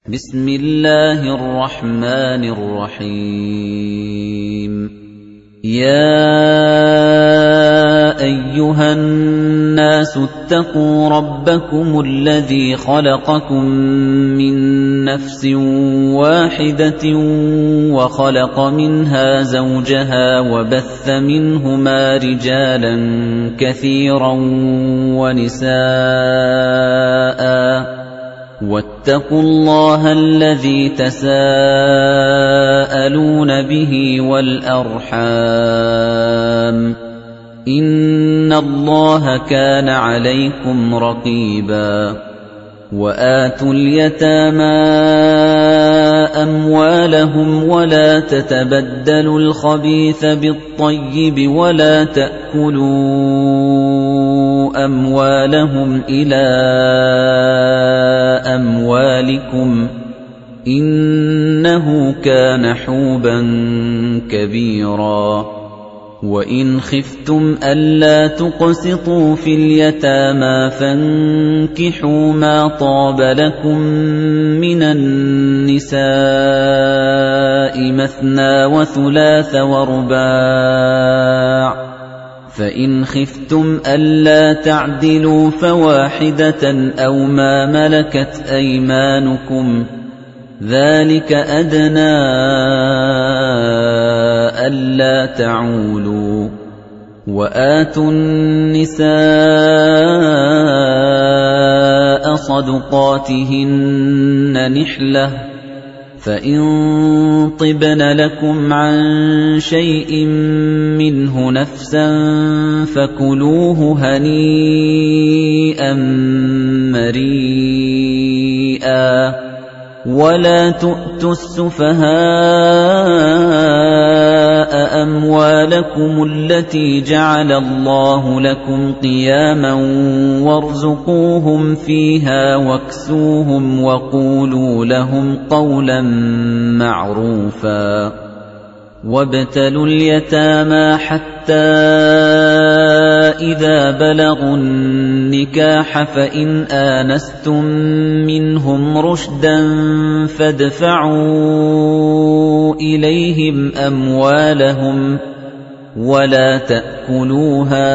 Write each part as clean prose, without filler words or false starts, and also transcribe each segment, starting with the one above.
بسم الله الرحمن الرحيم يا أيها الناس اتقوا ربكم الذي خلقكم من نفس واحدة وخلق منها زوجها وبث منهما رجالا كثيرا ونساء واتقوا الله الذي تساءلون به والأرحام إن الله كان عليكم رقيبا وآتوا اليتامى أموالهم ولا تتبدلوا الخبيث بالطيب ولا تأكلوا أموالهم إلى أموالكم إنه كان حوبا كبيرا وإن خفتم ألا تقسطوا في اليتامى فانكحوا ما طاب لكم من النساء مثنى وثلاث ورباع فإن خفتم ألا تعدلوا فواحدة أو ما ملكت أيمانكم ذلك أدنى ألا تعولوا وآتوا النساء صدقاتهن نحلة فإن طبن لكم عن شيء منه نفسا فكلوه هنيئا مريئا ولا تؤتوا السفهاء أموالكم التي جعل الله لكم قياما وارزقوهم فيها واكسوهم وقولوا لهم قولا معروفا وابتلوا اليتامى حتى إذا بلغوا النكاح فإن آنستم منهم رشدا فادفعوا إليهم أموالهم ولا تأكلوها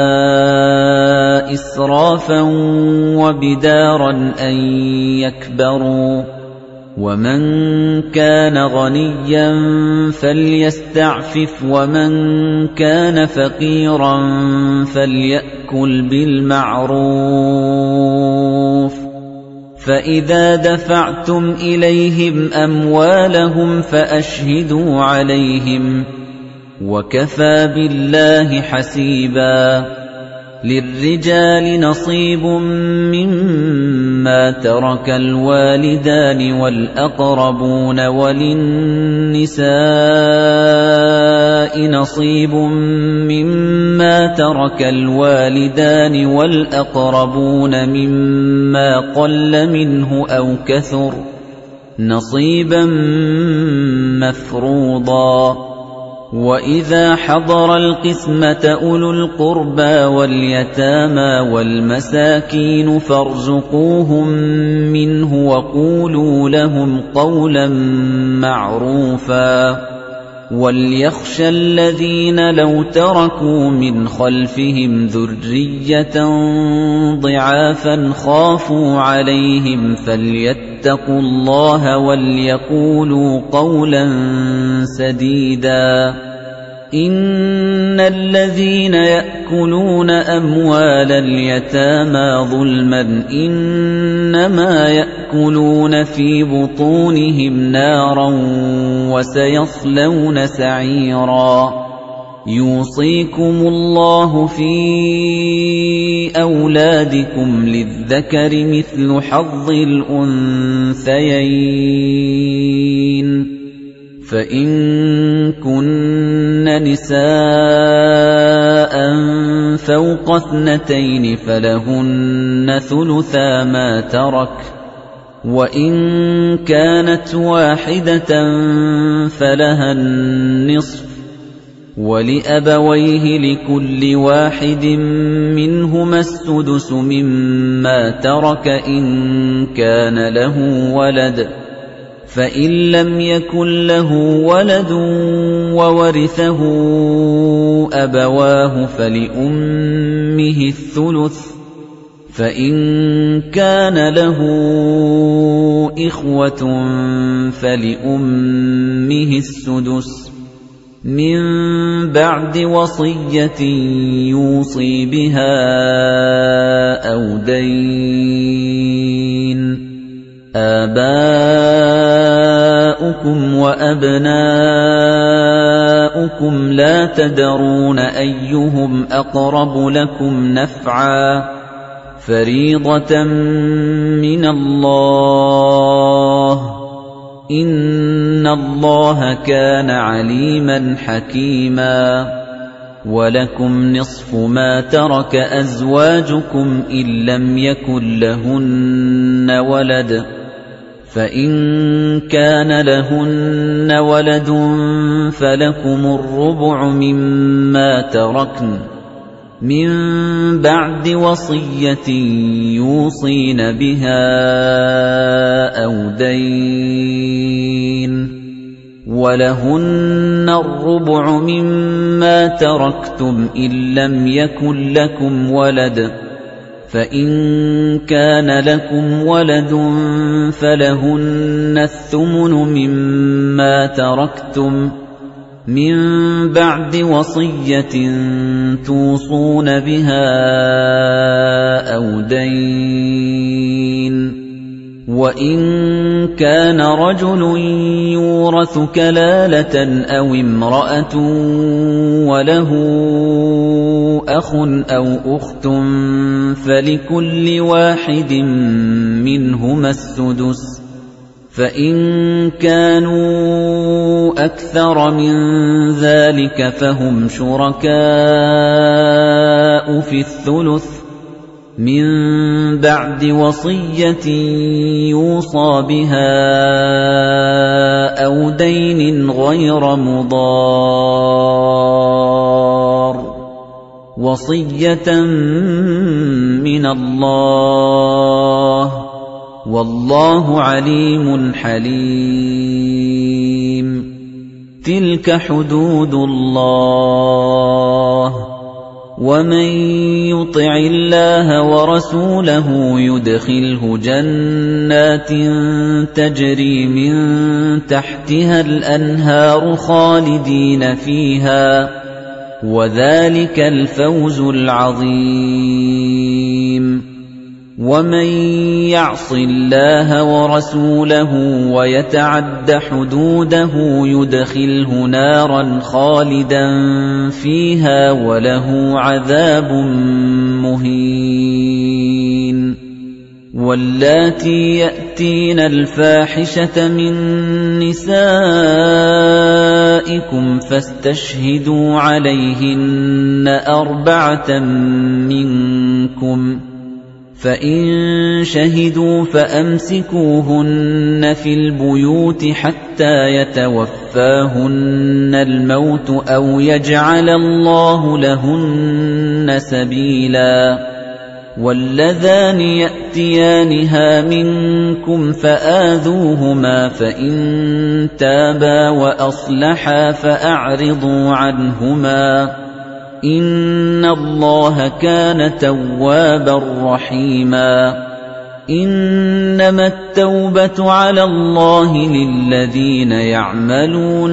إسرافا وبدارا أن يكبروا ومن كان غنيا فليستعفف ومن كان فقيرا فليأكل بالمعروف فإذا دفعتم إليهم أموالهم فأشهدوا عليهم وكفى بالله حسيبا للرجال نصيب مما ترك الوالدان والأقربون وللنساء نصيب مما ترك الوالدان والأقربون مما قل منه أو كثر نصيبا مفروضا وَإِذَا حَضَرَ الْقِسْمَةَ أُولُو الْقُرْبَى وَالْيَتَامَى وَالْمَسَاكِينُ فَارْزُقُوهُم مِّنْهُ وَقُولُوا لَهُمْ قَوْلًا مَّعْرُوفًا وَلْيَخْشَ الَّذِينَ لَوْ تَرَكُوا مِنْ خَلْفِهِمْ ذُرِّيَّةً ضِعَافًا خَافُوا عَلَيْهِمْ فَلْيَتَّقُوا اللَّهَ وَلْيَقُولُوا قَوْلًا سَدِيدًا إِنَّ الَّذِينَ يَأْكُلُونَ أَمْوَالَ الْيَتَامَى ظُلْمًا إِنَّمَا يَأْكُلُونَ فِي بُطُونِهِمْ نَارًا وَسَيَصْلَوْنَ سَعِيرًا يُوصِيكُمُ اللَّهُ فِي أَوْلَادِكُمْ لِلذَّكَرِ مِثْلُ حَظِّ الْأُنثَيَيْنِ فَإِن كُنَّ نِسَاءً فَوْقَ اثْنَتَيْنِ فَلَهُنَّ ثُلُثَا مَا تَرَكَ وَإِن كَانَتْ وَاحِدَةً فَلَهَا النِّصْفُ وَلِأَبَوَيْهِ لِكُلِّ وَاحِدٍ مِّنْهُمَا السُّدُسُ مِمَّا تَرَكَ إِن كَانَ لَهُ وَلَدٌ فإن لم يكن له ولد وورثه أبواه فلأمه الثلث، فإن كان له إخوة فلأمه السدس من بعد وصية يوصي بها أو دين. آباؤكم وأبناؤكم لا تدرون أيهم أقرب لكم نفعا، فريضة من الله، إن الله كان عليما حكيما. ولكم نصف ما ترك أزواجكم إن لم يكن لهن ولد، فإن كان لهن ولد فلكم الربع مما تركن من بعد وصية يوصين بها أو دين، ولهن الربع مما تركتم إن لم يكن لكم ولد، فإن كان لكم ولد فلهن الثمن مما تركتم من بعد وصية توصون بها أو دين. وإن كان رجل يورث كلالة أو امرأة وله أخ أو أخت فلكل واحد منهما السدس، فإن كانوا أكثر من ذلك فهم شركاء في الثلث من بعد وصية يوصى بها أو دين غير مضار، وصية من الله، والله عليم حليم. تلك حدود الله، ومن يطع الله ورسوله يدخله جنات تجري من تحتها الأنهار خالدين فيها، وذلك الفوز العظيم. ومن يعص الله ورسوله ويتعد حدوده يدخله نارا خالدا فيها وله عذاب مهين. واللاتي يأتين الفاحشة من نسائكم فاستشهدوا عليهن 4 منكم، فإن شهدوا فأمسكوهن في البيوت حتى يتوفاهن الموت أو يجعل الله لهن سبيلا. واللذان يأتيانها منكم فآذوهما، فإن تابا وأصلحا فأعرضوا عنهما، إن الله كان توابا رحيما. إنما التوبة على الله للذين يعملون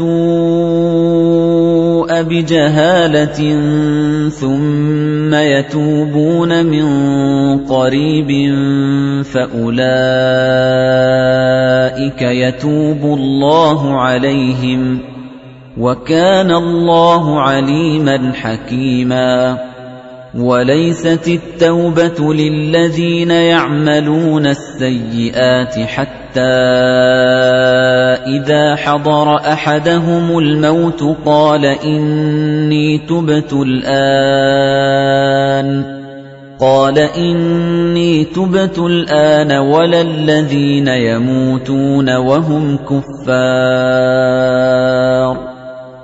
السوء بجهالة ثم يتوبون من قريب فأولئك يتوب الله عليهم، وكان الله عليما حكيما. وليست التوبة للذين يعملون السيئات حتى إذا حضر أحدهم الموت قال إني تبت الآن ولا الذين يموتون وهم كفار،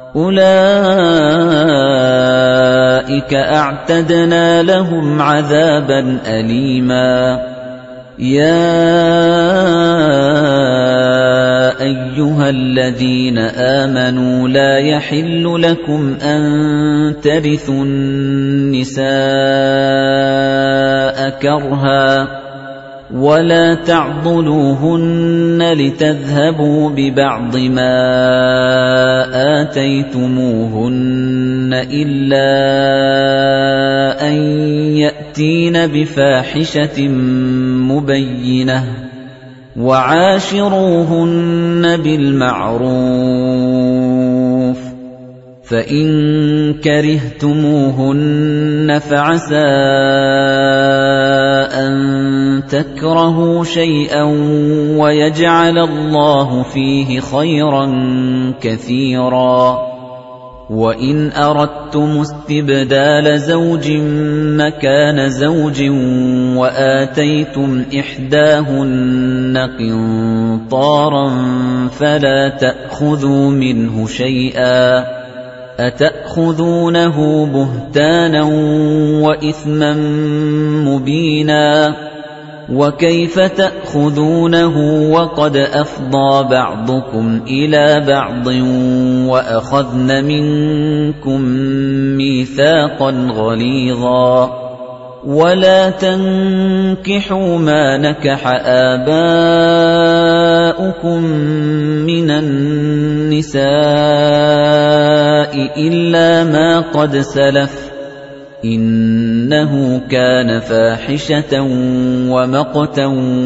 أولئك أعتدنا لهم عذابا أليما. يا أَيُّهَا الَّذِينَ آمَنُوا لَا يَحِلُّ لَكُمْ أَن تَرِثُوا النِّسَاءَ كَرْهًا وَلَا تَعْضُلُوهُنَّ لِتَذْهَبُوا بِبَعْضِ مَا آتَيْتُمُوهُنَّ إِلَّا أَن يَأْتِينَ بِفَاحِشَةٍ مُبَيِّنَةٍ وَعَاشِرُوهُنَّ بِالْمَعْرُوفِ فَإِن كَرِهْتُمُوهُنَّ فَعَسَىٰ أَن تَكْرَهُوا شَيْئًا وَيَجْعَلَ اللَّهُ فِيهِ خَيْرًا كَثِيرًا وَإِنْ أَرَدتُّمُ اسْتِبْدَالَ زَوْجٍ مَّكَانَ زَوْجٍ وَآتَيْتُمْ إِحْدَاهُنَّ قِنطَارًا فَلَا تَأْخُذُوا مِنْهُ شَيْئًا أَتَأْخُذُونَهُ بُهْتَانًا وَإِثْمًا مُّبِينًا وَكَيْفَ تَأْخُذُونَهُ وَقَدْ أَفْضَىٰ بَعْضُكُمْ إِلَىٰ بَعْضٍ وَأَخَذْنَ مِنكُم مِّيثَاقًا غَلِيظًا وَلَا تَنكِحُوا مَا نَكَحَ آبَاؤُكُم مِّنَ النِّسَاءِ إِلَّا مَا قَدْ سَلَفَ إِنَّهُ كَانَ فَاحِشَةً وَمَقْتًا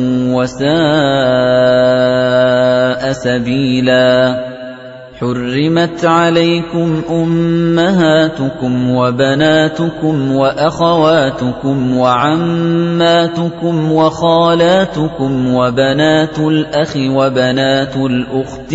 وَسَاءَ سَبِيلًا حُرِّمَتْ عَلَيْكُمْ أُمَّهَاتُكُمْ وَبَنَاتُكُمْ وَأَخَوَاتُكُمْ وَعَمَّاتُكُمْ وَخَالَاتُكُمْ وَبَنَاتُ الْأَخِ وَبَنَاتُ الْأُخْتِ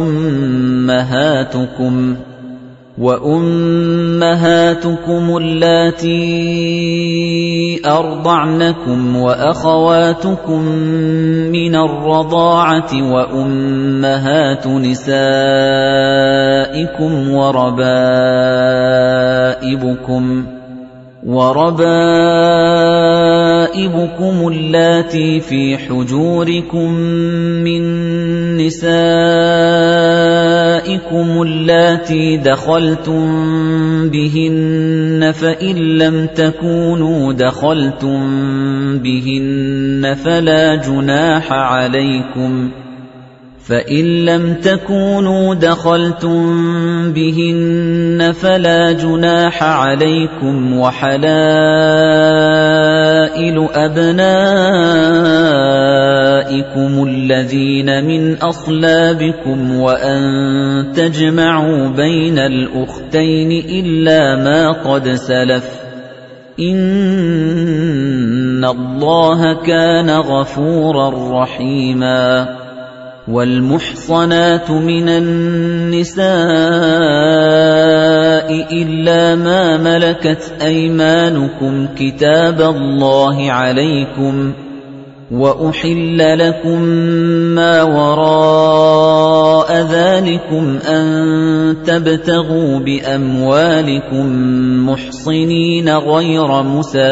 وَأُمَّهَاتُكُمُ اللَّاتِي أَرْضَعْنَكُمْ وَأَخَوَاتُكُم مِّنَ الرَّضَاعَةِ وَأُمَّهَاتُ نِسَائِكُمْ وَرَبَائِبُكُمُ اللَّاتِي فِي حُجُورِكُم مِّن نِّسَائِكُمُ اللَّاتِي دَخَلْتُم بِهِنَّ فَإِن لَّمْ تَكُونُوا دَخَلْتُم بِهِنَّ فَلَا جُنَاحَ عَلَيْكُمْ وَحَلَائِلُ أَبْنَائِكُمُ الَّذِينَ مِنْ أَصْلَابِكُمْ وَأَن تَجْمَعُوا بَيْنَ الْأُخْتَيْنِ إِلَّا مَا قَدْ سَلَفَ إِنَّ اللَّهَ كَانَ غَفُورًا رَّحِيمًا وَالْمُحْصَنَاتُ مِنَ النِّسَاءِ إِلَّا مَا مَلَكَتْ أَيْمَانُكُمْ كِتَابَ اللَّهِ عَلَيْكُمْ وَأُحِلَّ لَكُم مَّا وَرَاءَ ذَلِكُمْ أَن تَبْتَغُوا بِأَمْوَالِكُم مُّحْصِنِينَ غَيْرَ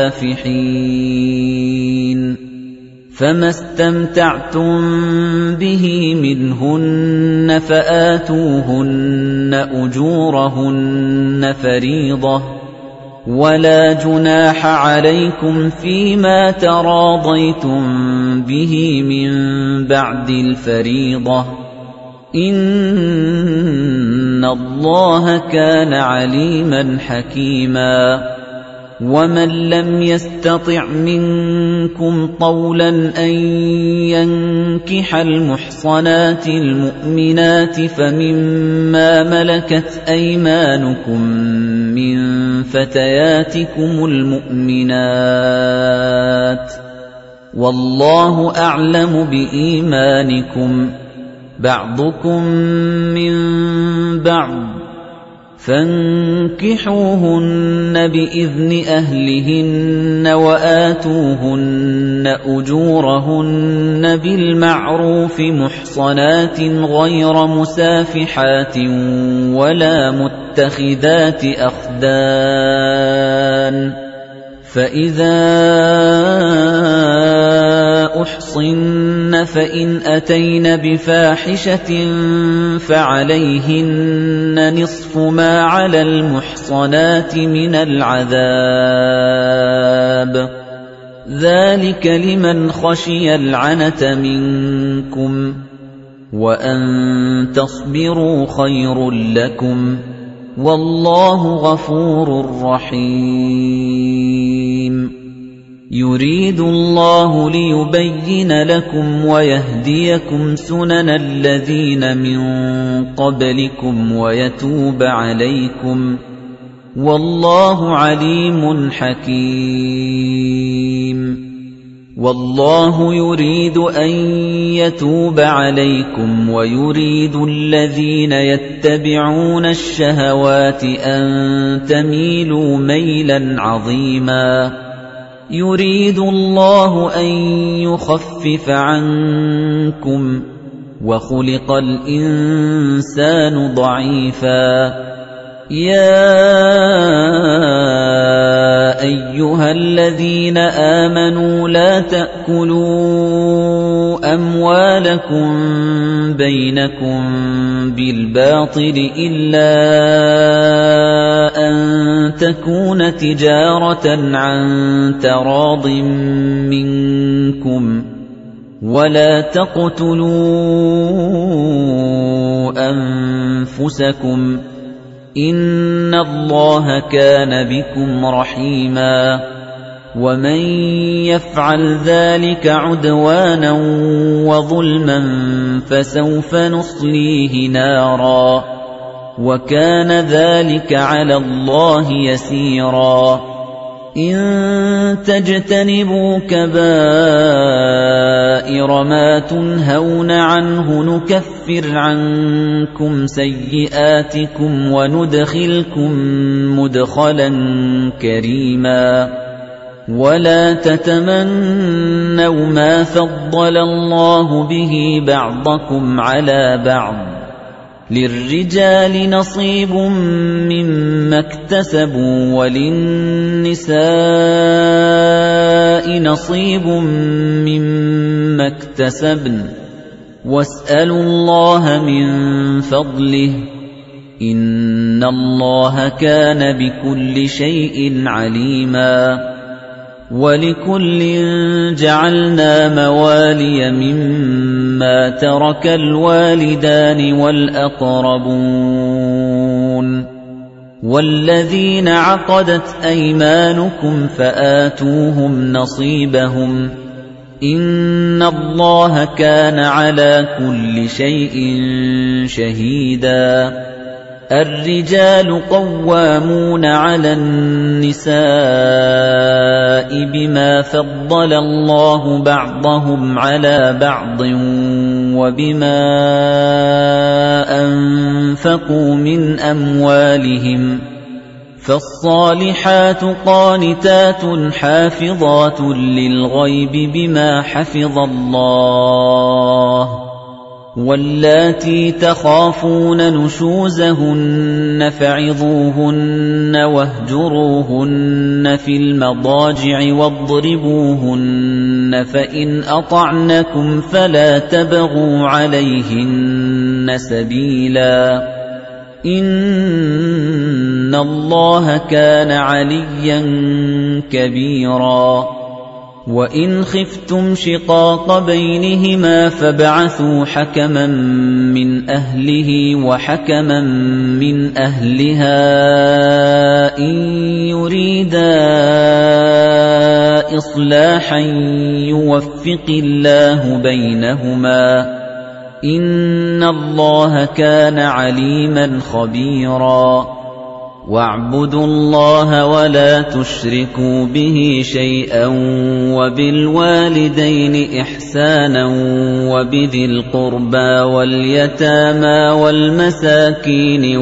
مُسَافِحِينَ فَمَا اسْتَمْتَعْتُم بِهِ مِنْهُنَّ فَآتُوهُنَّ أُجُورَهُنَّ فَرِيضَةً وَلَا جُنَاحَ عَلَيْكُمْ فِيمَا تَرَاضَيْتُم بِهِ مِن بَعْدِ الْفَرِيضَةِ إِنَّ اللَّهَ كَانَ عَلِيمًا حَكِيمًا وَمَن لَّمْ يَسْتَطِعْ مِنكُمْ طَوْلًا أَن يَنكِحَ الْمُحْصَنَاتِ الْمُؤْمِنَاتِ فَمِمَّا مَلَكَتْ أَيْمَانُكُم مِّن فَتَيَاتِكُمُ الْمُؤْمِنَاتِ وَاللَّهُ أَعْلَمُ بِإِيمَانِكُمْ بَعْضُكُم مِّن بَعْضٍ فَانكِحُوهُنَّ بِإِذْنِ أَهْلِهِنَّ وَآتُوهُنَّ أُجُورَهُنَّ بِالْمَعْرُوفِ مُحْصَنَاتٍ غَيْرَ مُسَافِحَاتٍ وَلَا مُتَّخِذَاتِ أَخْدَانٍ فَإِذَا أُحْصِنَّ فَإِنْ أَتَيْنَ بِفَاحِشَةٍ فَعَلَيْهِنَّ نِصْفُ مَا عَلَى الْمُحْصَنَاتِ مِنَ الْعَذَابِ ۚ ذَلِكَ لِمَنْ خَشِيَ الْعَنَتَ مِنكُمْ ۚ وَأَن تَصْبِرُوا خَيْرٌ لَّكُمْ ۗ وَاللَّهُ غَفُورٌ رَّحِيمٌ. يُرِيدُ اللَّهُ لِيُبَيِّنَ لَكُمْ وَيَهْدِيَكُمْ سُنَنَ الَّذِينَ مِن قَبْلِكُمْ وَيَتُوبَ عَلَيْكُمْ ۗ وَاللَّهُ عَلِيمٌ حَكِيمٌ. وَاللَّهُ يُرِيدُ أَن يَتُوبَ عَلَيْكُمْ وَيُرِيدُ الَّذِينَ يَتَّبِعُونَ الشَّهَوَاتِ أَن تَمِيلُوا مَيْلًا عَظِيمًا. يُرِيدُ اللَّهُ أَن يُخَفِّفَ عَنكُمْ، وَخُلِقَ الْإِنسَانُ ضَعِيفًا. يَا أَيُّهَا الَّذِينَ آمَنُوا لَا تَأْكُلُوا أَمْوَالَكُم بَيْنَكُم بِالْبَاطِلِ إِلَّا أَن تَكُونَ تِجَارَةً عَن تَرَاضٍ مِّنكُمْ ۚ وَلَا تَقْتُلُوا أَنفُسَكُمْ ۚ إِنَّ اللَّهَ كَانَ بِكُمْ رَحِيمًا. وَمَن يَفْعَلْ ذَلِكَ عُدْوَانًا وَظُلْمًا فَسَوْفَ نُصْلِيهِ نَارًا ۚ وَكَانَ ذَلِكَ عَلَى اللَّهِ يَسِيرًا. إِن تَجْتَنِبُوا كَبَائِرَ مَا تُنْهَوْنَ عَنْهُ نُكَفِّرْ عَنكُمْ سَيِّئَاتِكُمْ وَنُدْخِلْكُم مُّدْخَلًا كَرِيمًا. وَلَا تَتَمَنَّوْا مَا فَضَّلَ اللَّهُ بِهِ بَعْضَكُمْ عَلَىٰ بَعْضٍ ۚ لِّلرِّجَالِ نَصِيبٌ مِّمَّا اكْتَسَبُوا وَلِلنِّسَاءِ نَصِيبٌ مِّمَّا اكْتَسَبْنَ ۚ وَاسْأَلُوا اللَّهَ مِن فَضْلِهِ ۗ إِنَّ اللَّهَ كَانَ بِكُلِّ شَيْءٍ عَلِيمًا. وَلِكُلٍّ جَعَلْنَا مَوَالِيَ مِمَّا تَرَكَ الْوَالِدَانِ وَالْأَقْرَبُونَ وَالَّذِينَ عَقَدَتْ أَيْمَانُكُمْ فَآتُوهُمْ نَصِيبَهُمْ ۖ إِنَّ اللَّهَ كَانَ عَلَى كُلِّ شَيْءٍ شَهِيدًا. الرِّجَالُ قَوَّامُونَ عَلَى النِّسَاءِ بِمَا فَضَّلَ اللَّهُ بَعْضَهُمْ عَلَى بَعْضٍ وَبِمَا أَنفَقُوا مِنْ أَمْوَالِهِمْ ۚ فَالصَّالِحَاتُ قَانِتَاتٌ حَافِظَاتٌ لِّلْغَيْبِ بِمَا حَفِظَ اللَّهُ ۚ وَاللَّاتِي تَخَافُونَ نُشُوزَهُنَّ فَعِظُوهُنَّ وَاهْجُرُوهُنَّ فِي الْمَضَاجِعِ وَاضْرِبُوهُنَّ ۖ فَإِنْ أَطَعْنَكُمْ فَلَا تَبْغُوا عَلَيْهِنَّ سَبِيلًا ۗ إِنَّ اللَّهَ كَانَ عَلِيًّا كَبِيرًا. وَإِنْ خِفْتُمْ شِقَاقَ بَيْنِهِمَا فَابْعَثُوا حَكَمًا مِّنْ أَهْلِهِ وَحَكَمًا مِّنْ أَهْلِهَا إِن يُرِيدَا إِصْلَاحًا يُوَفِّقِ اللَّهُ بَيْنَهُمَا ۗ إِنَّ اللَّهَ كَانَ عَلِيمًا خَبِيرًا. وَاعْبُدُوا اللَّهَ وَلَا تُشْرِكُوا بِهِ شَيْئًا وَبِالْوَالِدَيْنِ إِحْسَانًا وَبِذِي الْقُرْبَىٰ وَالْيَتَامَىٰ وَالْمَسَاكِينِ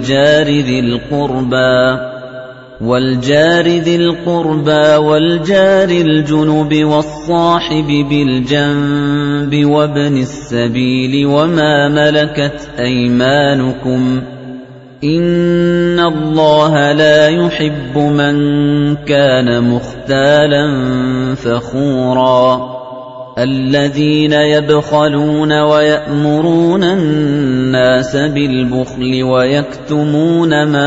وَالْجَارِ ذِي الْقُرْبَىٰ وَالْجَارِ الْجُنُبِ وَالصَّاحِبِ بِالْجَنبِ وَابْنِ السَّبِيلِ وَمَا مَلَكَتْ أَيْمَانُكُمْ ۗ إِنَّ اللَّهَ لَا يُحِبُّ مَن كَانَ مُخْتَالًا فَخُورًا. الذين يبخلون ويأمرون الناس بالبخل ويكتمون ما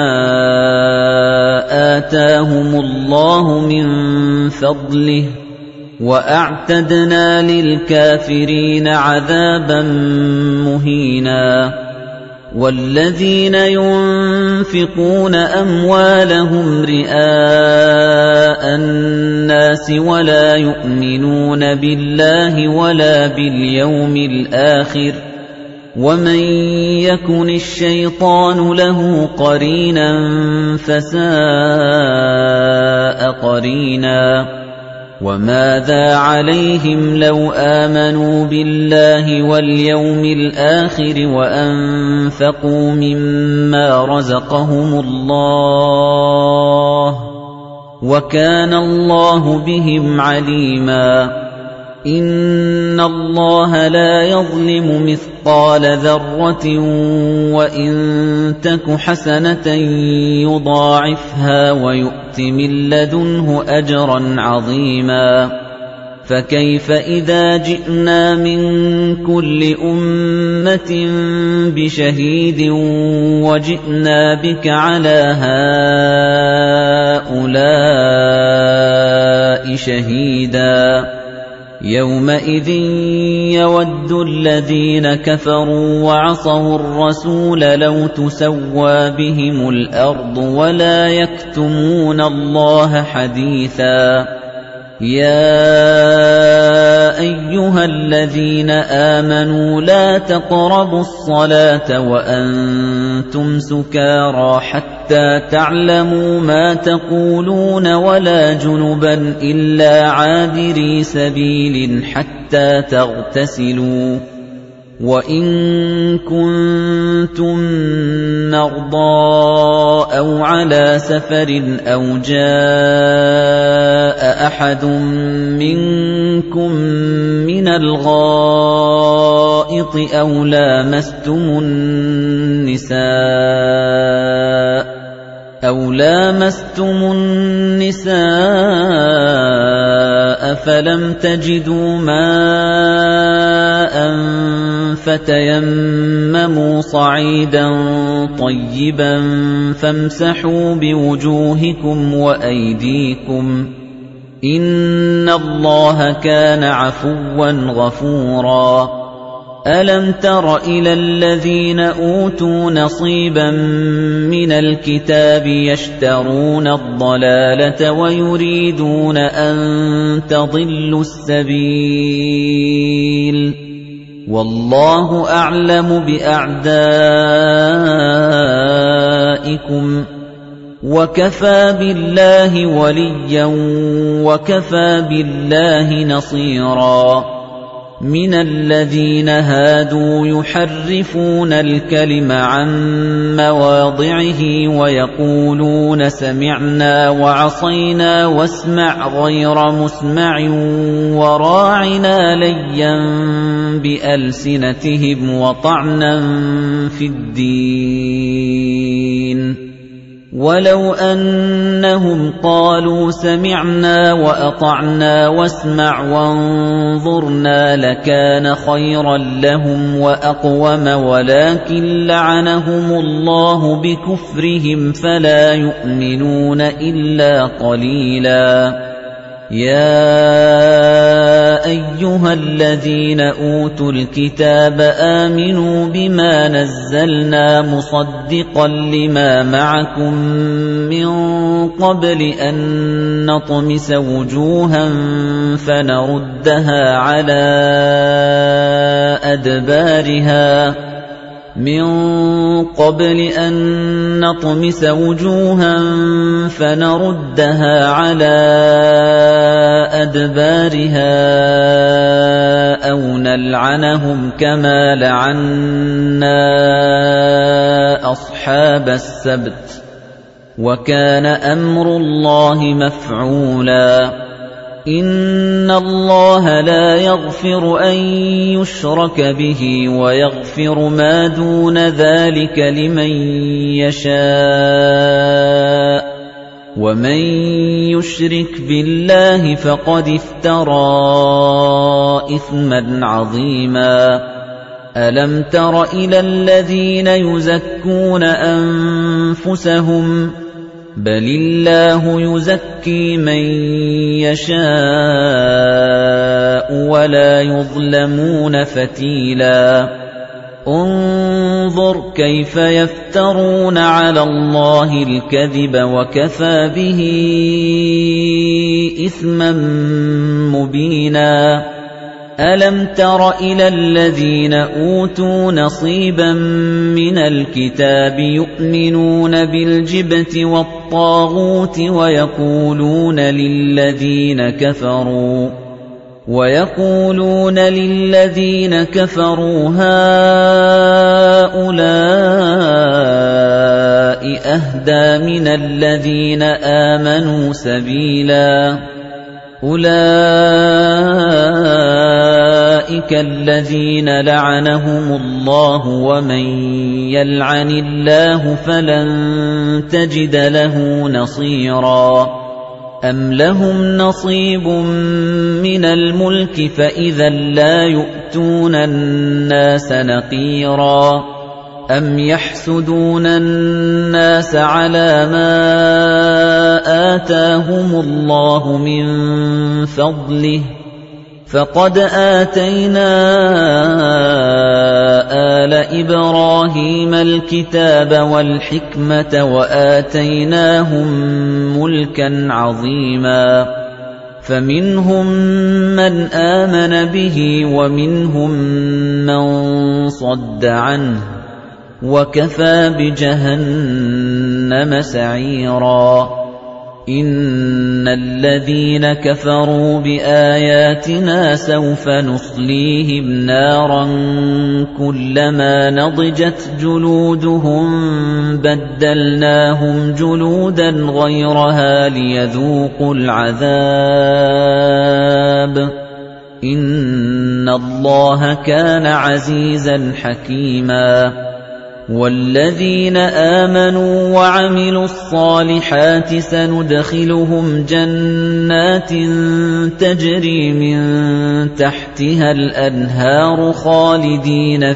آتاهم الله من فضله وأعتدنا للكافرين عذابا مهينا والذين ينفقون أموالهم رئاء الناس ولا يؤمنون بالله ولا باليوم الآخر ومن يكن الشيطان له قرينا فساء قرينا وماذا عليهم لو آمنوا بالله واليوم الآخر وأنفقوا مما رزقهم الله وكان الله بهم عليما إن الله لا يظلم مثقال ذرة وإن تك حسنة يضاعفها ويؤت من لدنه أجرا عظيما فكيف إذا جئنا من كل أمة بشهيد وجئنا بك على هؤلاء شهيدا يومئذ يود الذين كفروا وعصوا الرسول لو تسوى بهم الأرض ولا يكتمون الله حديثا يا أيها الذين آمنوا لا تقربوا الصلاة وأنتم سكارى حتى تعلموا ما تقولون ولا جنبا إلا عابري سبيل حتى تغتسلوا وإن كنتم مرضى أو على سفر أو جاء أحد منكم من الغائط أو لامستم النساء فلم تجدوا ماء فتيمموا صعيدا طيبا فامسحوا بوجوهكم وأيديكم إن الله كان عفوا غفورا ألم تر إلى الذين أوتوا نصيبا من الكتاب يشترون الضلالة ويريدون أن تضلوا السبيل والله أعلم بأعدائكم وكفى بالله وليا وكفى بالله نصيرا من الذين هادوا يحرفون الكلم عن مواضعه ويقولون سمعنا وعصينا واسمع غير مسمع وراعنا ليا بألسنتهم وطعنا في الدين ولو أنهم قالوا سمعنا وأطعنا واسمع وانظرنا لكان خيرا لهم وأقوم ولكن لعنهم الله بكفرهم فلا يؤمنون إلا قليلا يا أيها الذين أوتوا الكتاب آمنوا بما نزلنا مصدقا لما معكم من قبل أن نطمس وجوها فنردها على أدبارها أو نلعنهم كما لعنا أصحاب السبت وكان أمر الله مفعولا إن الله لا يغفر أن يشرك به ويغفر ما دون ذلك لمن يشاء وَمَن يُشْرِكْ بِاللَّهِ فَقَدِ افْتَرَىٰ إِثْمًا عَظِيمًا أَلَمْ تَرَ إِلَى الَّذِينَ يُزَكُّونَ أَنفُسَهُم بَلِ اللَّهُ يُزَكِّي مَن يَشَاءُ وَلَا يُظْلَمُونَ فَتِيلًا انظُرْ كَيْفَ يَفْتَرُونَ عَلَى اللَّهِ الْكَذِبَ وَكَفَىٰ بِهِ إِثْمًا مُّبِينًا أَلَمْ تَرَ إِلَى الَّذِينَ أُوتُوا نَصِيبًا مِّنَ الْكِتَابِ يُؤْمِنُونَ بِالْجِبْتِ وَالطَّاغُوتِ وَيَقُولُونَ لِلَّذِينَ كَفَرُوا هَٰؤُلَاءِ أَهْدَىٰ مِنَ الَّذِينَ آمَنُوا سَبِيلًا أُولَٰئِكَ الَّذِينَ لَعَنَهُمُ اللَّهُ وَمَن يَلْعَنِ اللَّهُ فَلَن تَجِدَ لَهُ نَصِيرًا أَمْ لَهُمْ نَصِيبٌ مِّنَ الْمُلْكِ فَإِذًا لَّا يُؤْتُونَ النَّاسَ نَقِيرًا أَمْ يَحْسُدُونَ النَّاسَ عَلَىٰ مَا آتَاهُمُ اللَّهُ مِن فَضْلِهِ فَقَدْ آتَيْنَا آلَ إِبْرَاهِيمَ الْكِتَابَ وَالْحِكْمَةَ وَآتَيْنَاهُم مُّلْكًا عَظِيمًا فَمِنْهُم مَّنْ آمَنَ بِهِ وَمِنْهُم مَّن صَدَّ عَنْهُ وَكَفَىٰ بِجَهَنَّمَ سَعِيرًا إِنَّ الَّذِينَ كَفَرُوا بِآيَاتِنَا سَوْفَ نُصْلِيهِمْ نَارًا كُلَّمَا نَضِجَتْ جُلُودُهُم بَدَّلْنَاهُمْ جُلُودًا غَيْرَهَا لِيَذُوقُوا الْعَذَابَ إِنَّ اللَّهَ كَانَ عَزِيزًا حَكِيمًا وَالَّذِينَ آمَنُوا وَعَمِلُوا الصَّالِحَاتِ سَنُدْخِلُهُمْ جَنَّاتٍ تَجْرِي مِن تَحْتِهَا الْأَنْهَارُ خَالِدِينَ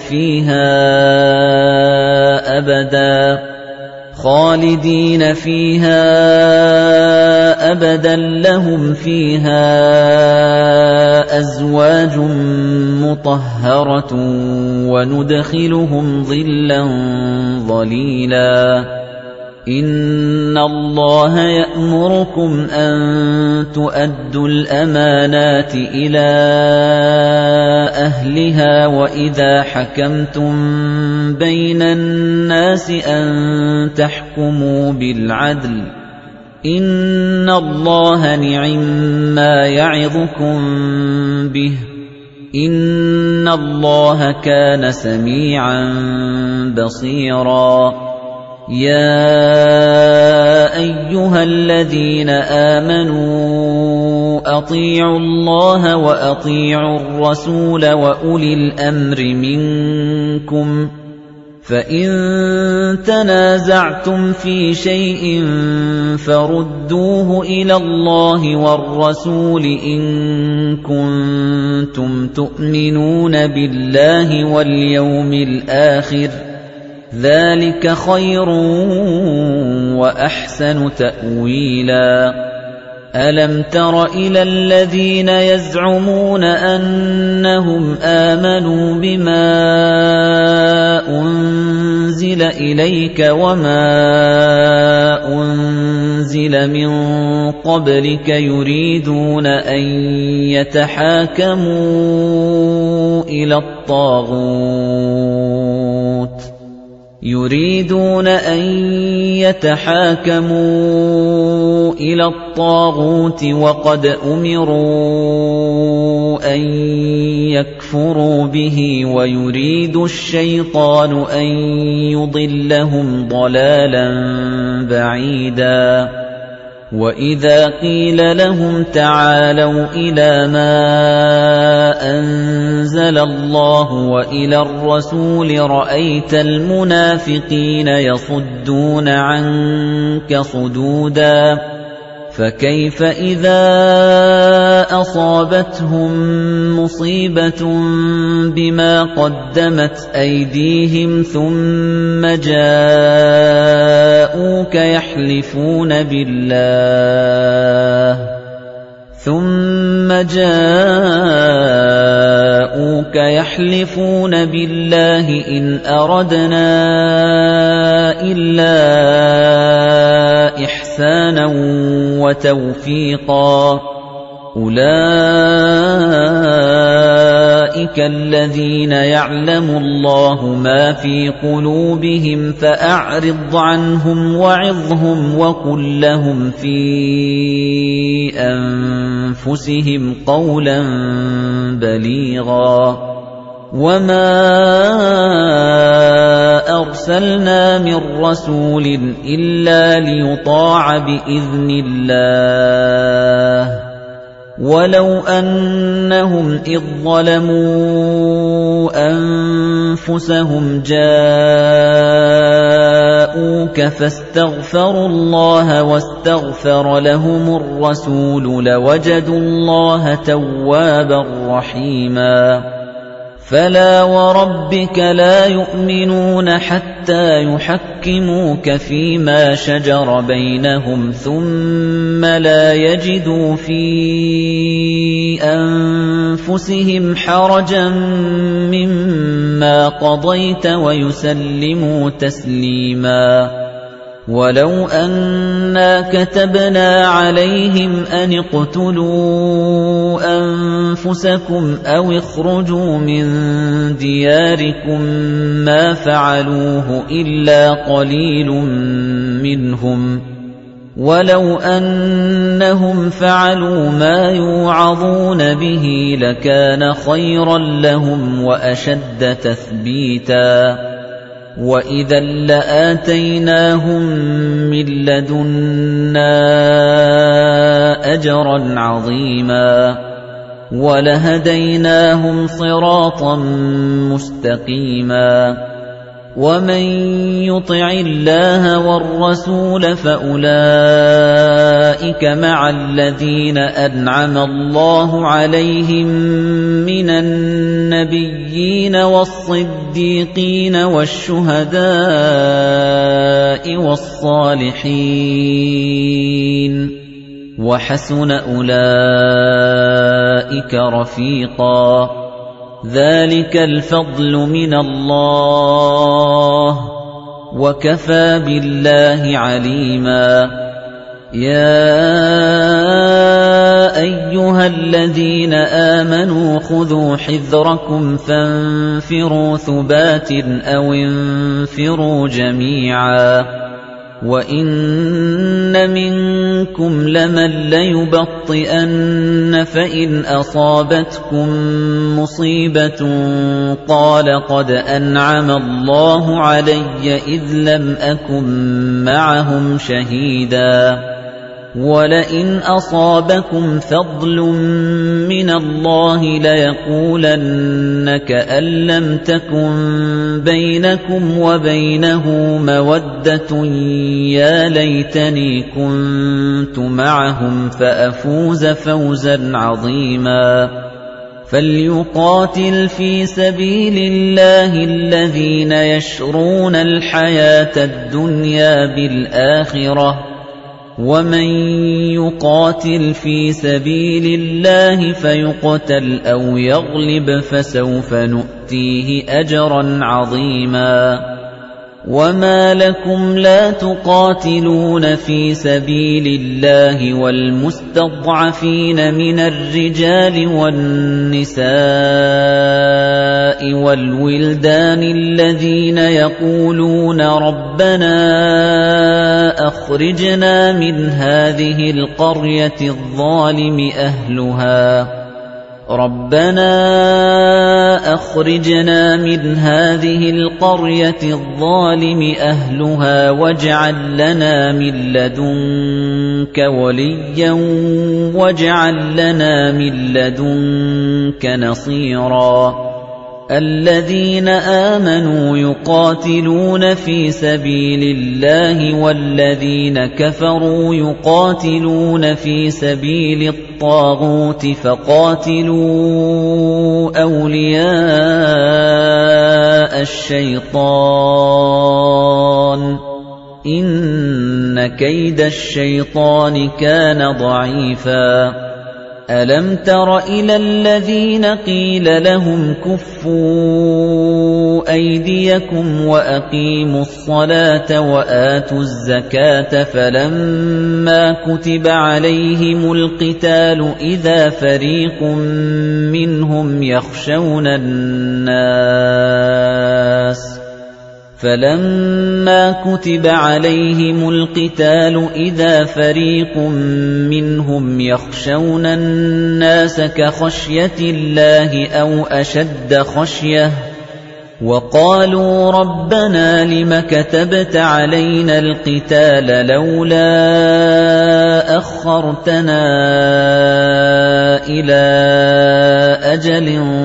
فِيهَا أَبَدًا لَّهُمْ فِيهَا أَزْوَاجٌ مُّطَهَّرَةٌ وَنُدْخِلُهُمْ ظِلًّا ظَلِيلًا إِنَّ اللَّهَ يَأْمُرُكُمْ أَن تُؤَدُّوا الْأَمَانَاتِ إِلَىٰ أَهْلِهَا وَإِذَا حَكَمْتُم بَيْنَ النَّاسِ أَن تَحْكُمُوا بِالْعَدْلِ ۚ إِنَّ اللَّهَ نِعِمَّا يَعِظُكُم بِهِ ۗ إِنَّ اللَّهَ كَانَ سَمِيعًا بَصِيرًا يَا أَيُّهَا الَّذِينَ آمَنُوا أَطِيعُوا اللَّهَ وَأَطِيعُوا الرَّسُولَ وَأُولِي الْأَمْرِ مِنكُمْ ۖ فَإِن تَنَازَعْتُمْ فِي شَيْءٍ فَرُدُّوهُ إِلَى اللَّهِ وَالرَّسُولِ إِن كُنتُمْ تُؤْمِنُونَ بِاللَّهِ وَالْيَوْمِ الْآخِرِ ۚ ذَلِكَ خَيْرٌ وَأَحْسَنُ تَأْوِيلًا أَلَمْ تَرَ إِلَى الَّذِينَ يَزْعُمُونَ أَنَّهُمْ آمَنُوا بِمَا أُنزِلَ إِلَيْكَ وَمَا أُنزِلَ مِن قَبْلِكَ يُرِيدُونَ أَن يَتَحَاكَمُوا إِلَى الطَّاغُوتِ وَقَدْ أُمِرُوا أَن يَكْفُرُوا بِهِ وَيُرِيدُ الشَّيْطَانُ أَن يُضِلَّهُمْ ضَلَالًا بَعِيدًا وَإِذَا قِيلَ لَهُمْ تَعَالَوْا إِلَىٰ مَا أَنزَلَ اللَّهُ وَإِلَى الرَّسُولِ رَأَيْتَ الْمُنَافِقِينَ يَصُدُّونَ عَنكَ صُدُودًا فَكَيْفَ إِذَا أَصَابَتْهُم مُّصِيبَةٌ بِمَا قَدَّمَتْ أَيْدِيهِمْ ثُمَّ جَاءُوكَ يَحْلِفُونَ بِاللَّهِ إِنْ أَرَدْنَا إِلَّا إِحْسَانًا وَتَوْفِيقًا أُولَئِكَ الَّذِينَ يَعْلَمُ اللَّهُ مَا فِي قُلُوبِهِمْ فَأَعْرِضْ عَنْهُمْ وَعِظْهُمْ وَقُل لَّهُمْ فِي أَنفُسِهِمْ قَوْلًا بَلِيغًا وَمَا أَرْسَلْنَا مِن رَّسُولٍ إِلَّا لِيُطَاعَ بِإِذْنِ اللَّهِ وَلَوْ أَنَّهُمْ إِذ ظَّلَمُوا أَنفُسَهُمْ جَاءُوكَ فَاسْتَغْفَرُوا اللَّهَ وَاسْتَغْفَرَ لَهُمُ الرَّسُولُ لَوَجَدُوا اللَّهَ تَوَّابًا رَّحِيمًا فَلَا وَرَبِّكَ لَا يُؤْمِنُونَ حَتَّىٰ يُحَكِّمُوكَ فِيمَا شَجَرَ بَيْنَهُمْ ثُمَّ لَا يَجِدُوا فِي أَنفُسِهِمْ حَرَجًا مِّمَّا قَضَيْتَ وَيُسَلِّمُوا تَسْلِيمًا وَلَوْ أَنَّا كَتَبْنَا عَلَيْهِمْ أَنِ اقْتُلُوا أَنفُسَكُمْ أَوِ اخْرُجُوا مِن دِيَارِكُم مَّا فَعَلُوهُ إِلَّا قَلِيلٌ مِّنْهُمْ وَلَوْ أَنَّهُمْ فَعَلُوا مَا يُوعَظُونَ بِهِ لَكَانَ خَيْرًا لَّهُمْ وَأَشَدَّ تَثْبِيتًا وَإِذًا لَّآتَيْنَاهُم مِّن لَّدُنَّا أَجْرًا عَظِيمًا وَلَهَدَيْنَاهُمْ صِرَاطًا مُّسْتَقِيمًا وَمَن يُطِعِ اللَّهَ وَالرَّسُولَ فَأُولَٰئِكَ مَعَ الَّذِينَ أَنْعَمَ اللَّهُ عَلَيْهِم مِّنَ النَّبِيِّينَ وَالصِّدِّيقِينَ وَالشُّهَدَاءِ وَالصَّالِحِينَ وَحَسُنَ أُولَٰئِكَ رَفِيقًا ذَلِكَ الْفَضْلُ مِنَ اللَّهِ وَكَفَى بِاللَّهِ عَلِيمًا يَا أَيُّهَا الَّذِينَ آمَنُوا خُذُوا حِذْرَكُمْ فَانفِرُوا ثُبَاتٍ أَوْ انفِرُوا جَمِيعًا وَإِنَّ مِنكُمْ لَمَن لَّيُبَطِّئَنَّ فَإِنْ أَصَابَتْكُم مُّصِيبَةٌ قَالَ قَدْ أَنْعَمَ اللَّهُ عَلَيَّ إِذْ لَمْ أَكُن مَّعَهُمْ شَهِيدًا وَلَئِنْ أَصَابَكُمْ فَضْلٌ مِّنَ اللَّهِ لَيَقُولَنَّ كَأَن لَّمْ تَكُن بَيْنَكُمْ وَبَيْنَهُ مَوَدَّةٌ يَا لَيْتَنِي كُنتُ مَعَهُمْ فَأَفُوزَ فَوْزًا عَظِيمًا فَلْيُقَاتِلْ فِي سَبِيلِ اللَّهِ الَّذِينَ يَشْرُونَ الْحَيَاةَ الدُّنْيَا بِالْآخِرَةِ وَمَن يُقَاتِلْ فِي سَبِيلِ اللَّهِ فَيُقْتَلْ أَوْ يَغْلِبْ فَسَوْفَ نُؤْتِيهِ أَجْرًا عَظِيمًا وَمَا لَكُمْ لَا تُقَاتِلُونَ فِي سَبِيلِ اللَّهِ وَالْمُسْتَضْعَفِينَ مِنَ الرِّجَالِ وَالنِّسَاءِ وَالْوِلْدَانِ الَّذِينَ يَقُولُونَ رَبَّنَا أَخْرِجْنَا مِنْ هَٰذِهِ الْقَرْيَةِ الظَّالِمِ أَهْلُهَا رَبَّنَا أَخْرِجْنَا مِنْ هَٰذِهِ الْقَرْيَةِ الظَّالِمِ أَهْلُهَا وَاجْعَل لَّنَا مِن لَّدُنكَ وَلِيًّا وَاجْعَل لَّنَا مِن لَّدُنكَ نَصِيرًا الَّذِينَ آمَنُوا يُقَاتِلُونَ فِي سَبِيلِ اللَّهِ وَالَّذِينَ كَفَرُوا يُقَاتِلُونَ فِي سَبِيلِ الطَّاغُوتِ فَقَاتِلُوا أَوْلِيَاءَ الشَّيْطَانِ إِنَّ كَيْدَ الشَّيْطَانِ كَانَ ضَعِيفًا أَلَمْ تَرَ إِلَى الَّذِينَ قِيلَ لَهُمْ كُفُّوا أَيْدِيَكُمْ وَأَقِيمُوا الصَّلَاةَ وَآتُوا الزَّكَاةَ فَلَمَّا كُتِبَ عَلَيْهِمُ الْقِتَالُ إِذَا فَرِيقٌ مِّنْهُمْ يَخْشَوْنَ النَّاسَ كَخَشْيَةِ اللَّهِ أَوْ أَشَدَّ خَشْيَةً وَقَالُوا رَبَّنَا لِمَ كَتَبْتَ عَلَيْنَا الْقِتَالَ لَوْلَا أَخَّرْتَنَا إِلَىٰ أَجَلٍ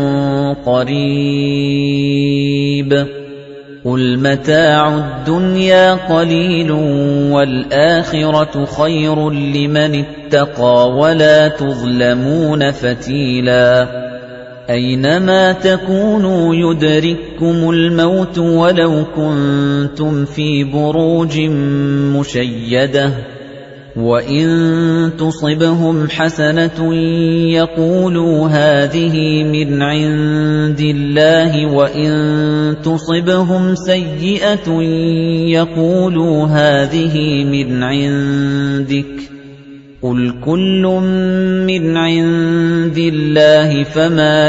قَرِيبٍ قُلْ مَتَاعُ الدُّنْيَا قَلِيلٌ وَالْآخِرَةُ خَيْرٌ لِّمَنِ اتَّقَىٰ وَلَا تُظْلَمُونَ فَتِيلًا أَيْنَمَا تَكُونُوا يُدْرِككُّمُ الْمَوْتُ وَلَوْ كُنتُمْ فِي بُرُوجٍ مُّشَيَّدَةٍ وَإِن تُصِبْهُمْ حَسَنَةٌ يَقُولُوا هَٰذِهِ مِنْ عِندِ اللَّهِ وَإِن تُصِبْهُمْ سَيِّئَةٌ يَقُولُوا هَٰذِهِ مِنْ عِندِكَ قُلْ كُلٌّ مِّنْ عِندِ اللَّهِ فَمَا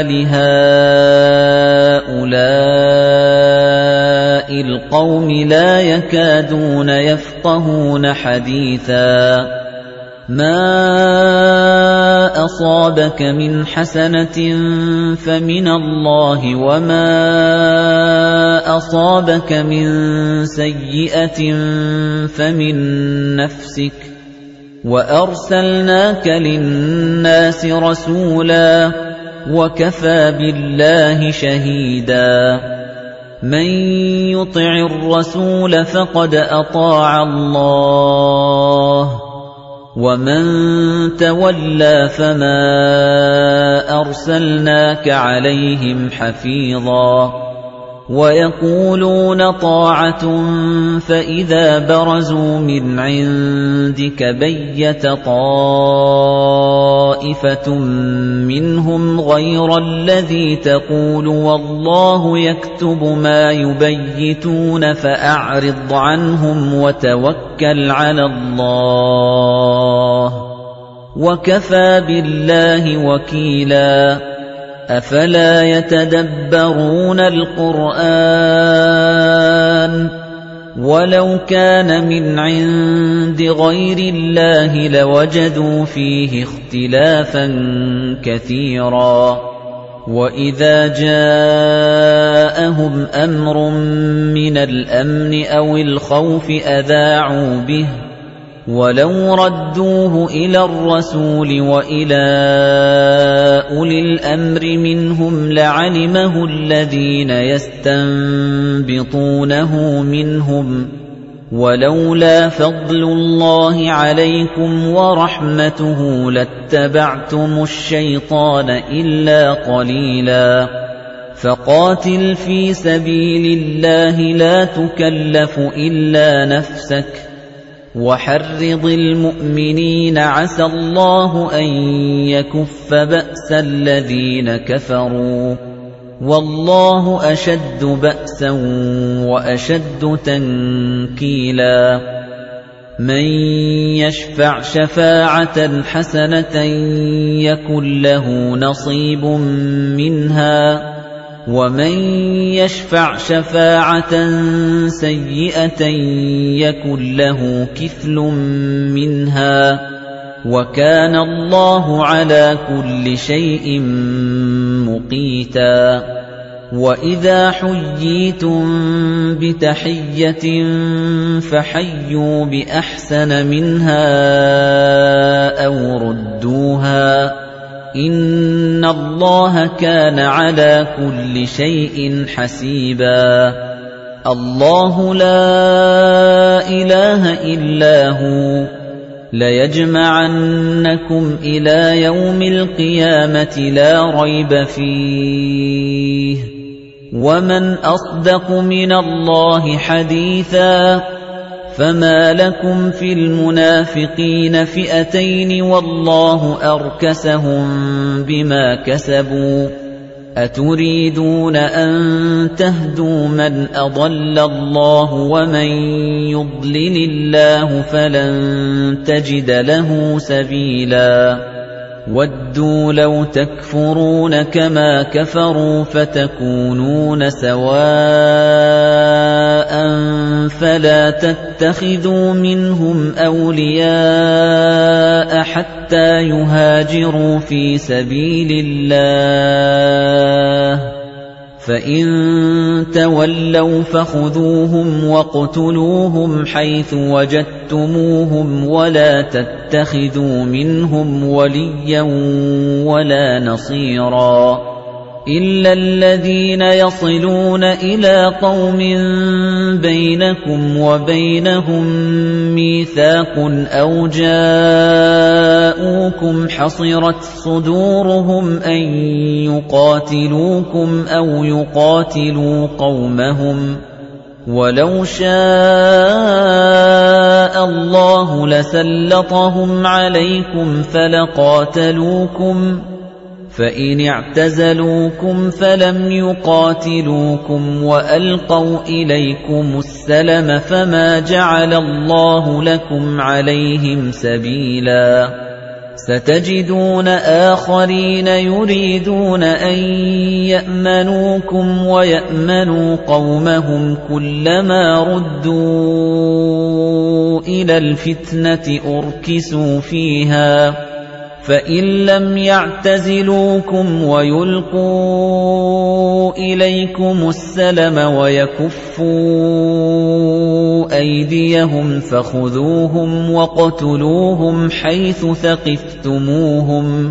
لِهَٰؤُلَاءِ الْقَوْمِ لَا يَكَادُونَ يَفْقَهُونَ حَدِيثًا مَا أَصَابَكَ مِنْ حَسَنَةٍ فَمِنَ اللَّهِ وَمَا أَصَابَكَ مِنْ سَيِّئَةٍ فَمِنْ نَفْسِكَ وَأَرْسَلْنَاكَ لِلنَّاسِ رَسُولًا وَكَفَى بِاللَّهِ شَهِيدًا مَن يُطِعِ الرَّسُولَ فَقَدْ أَطَاعَ اللَّهَ وَمَن تَوَلَّىٰ فَمَا أَرْسَلْنَاكَ عَلَيْهِمْ حَفِيظًا وَيَقُولُونَ طَاعَةٌ فَإِذَا بَرَزُوا مِنْ عِندِكَ بَيَّتَ طَائِفَةٌ مِّنْهُمْ غَيْرَ الَّذِي تَقُولُ وَاللَّهُ يَكْتُبُ مَا يُبَيِّتُونَ فَأَعْرِضْ عَنْهُمْ وَتَوَكَّلْ عَلَى اللَّهِ وَكَفَى بِاللَّهِ وَكِيلًا أَفَلَا يَتَدَبَّرُونَ الْقُرْآنَ وَلَوْ كَانَ مِنْ عِندِ غَيْرِ اللَّهِ لَوَجَدُوا فِيهِ اخْتِلَافًا كَثِيرًا وَإِذَا جَاءَهُمْ أَمْرٌ مِّنَ الْأَمْنِ أَوِ الْخَوْفِ أَذَاعُوا بِهِ وَلَوْ رَدُّوهُ إِلَى الرَّسُولِ وَإِلَى أُولِي الْأَمْرِ مِنْهُمْ لَعَلِمَهُ الَّذِينَ يَسْتَنبِطُونَهُ مِنْهُمْ وَلَوْلَا فَضْلُ اللَّهِ عَلَيْكُمْ وَرَحْمَتُهُ لَاتَّبَعْتُمُ الشَّيْطَانَ إِلَّا قَلِيلًا فَقَاتِلْ فِي سَبِيلِ اللَّهِ لَا تُكَلَّفُ إِلَّا نَفْسَكَ وَحَرِّضِ الْمُؤْمِنِينَ عَسَى اللَّهُ أَن يَكُفَّ بَأْسَ الَّذِينَ كَفَرُوا وَاللَّهُ أَشَدُّ بَأْسًا وَأَشَدُّ تَنكِيلًا مَن يَشْفَعْ شَفَاعَةً حَسَنَةً يَكُن لَّهُ نَصِيبٌ مِّنْهَا وَمَن يَشْفَعْ شَفَاعَةً سَيِّئَةً يَكُن لَّهُ كِفْلٌ مِّنْهَا وَكَانَ اللَّهُ عَلَى كُلِّ شَيْءٍ مُقِيتًا وَإِذَا حُيِّيتُم بِتَحِيَّةٍ فَحَيُّوا بِأَحْسَنَ مِنْهَا أَوْ رُدُّوهَا ۗ إِنَّ اللَّهَ كَانَ عَلَى كُلِّ شَيْءٍ حَسِيبًا اللَّهُ لَا إِلَٰهَ إِلَّا هُوَ لَيَجْمَعَنَّكُمْ إِلَىٰ يَوْمِ الْقِيَامَةِ لَا رَيْبَ فِيهِ وَمَنْ أَصْدَقُ مِنَ اللَّهِ حَدِيثًا فَمَا لَكُمْ فِي الْمُنَافِقِينَ فِئَتَيْنِ وَاللَّهُ أَرْكَسَهُم بِمَا كَسَبُوا أَتُرِيدُونَ أَن تَهْدُوا مَنْ أَضَلَّ اللَّهُ وَمَن يُضْلِلِ اللَّهُ فَلَن تَجِدَ لَهُ سَبِيلًا وَدُّوا لَوْ تَكْفُرُونَ كَمَا كَفَرُوا فَتَكُونُونَ سَوَاءً فَلَا تَتَّخِذُوا مِنْهُمْ أَوْلِيَاءَ حَتَّى يُهَاجِرُوا فِي سَبِيلِ اللَّهِ فَإِن تَوَلَّوْا فَخُذُوهُمْ وَاقْتُلُوهُمْ حَيْثُ وَجَدتُّمُوهُمْ وَلَا تَتَّخِذُوا مِنْهُمْ وَلِيًّا وَلَا نَصِيرًا إِلَّا الَّذِينَ يَصِلُونَ إِلَىٰ قَوْمٍ بَيْنَكُمْ وَبَيْنَهُم مِّيثَاقٌ أَوْ جَاءُوكُمْ حَصِرَتْ صُدُورُهُمْ أَن يُقَاتِلُوكُمْ أَوْ يُقَاتِلُوا قَوْمَهُمْ وَلَوْ شَاءَ اللَّهُ لَسَلَّطَهُمْ عَلَيْكُمْ فَلَقَاتَلُوكُمْ فَإِنِ اعْتَزَلُوكُمْ فَلَمْ يُقَاتِلُوكُمْ وَأَلْقَوْا إِلَيْكُمُ السَّلَمَ فَمَا جَعَلَ اللَّهُ لَكُمْ عَلَيْهِمْ سَبِيلًا سَتَجِدُونَ آخَرِينَ يُرِيدُونَ أَن يَأْمَنُوكُمْ وَيَأْمَنُوا قَوْمَهُمْ كُلَّمَا رُدُّوا إِلَى الْفِتْنَةِ أُرْكِسُوا فِيهَا فَإِن لَّمْ يَعْتَزِلُوكُمْ وَيُلْقُوا إِلَيْكُمُ السَّلَمَ وَيَكُفُّوا أَيْدِيَهُمْ فَخُذُوهُمْ وَاقْتُلُوهُمْ حَيْثُ ثَقِفْتُمُوهُمْ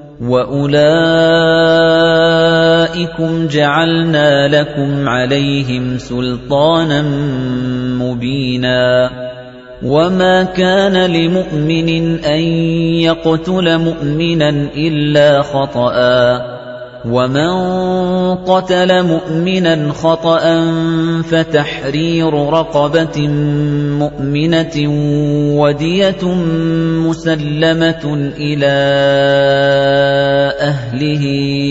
وَأُولَٰئِكُمْ جَعَلْنَا لَكُمْ عَلَيْهِمْ سُلْطَانًا مُّبِينًا وَمَا كَانَ لِمُؤْمِنٍ أَن يَقْتُلَ مُؤْمِنًا إِلَّا خَطَأً وَمَن قَتَلَ مُؤْمِنًا خَطَأً فَتَحْرِيرُ رَقَبَةٍ مُؤْمِنَةٍ وَدِيَةٌ مُسَلَّمَةٌ إِلَىٰ أَهْلِهِ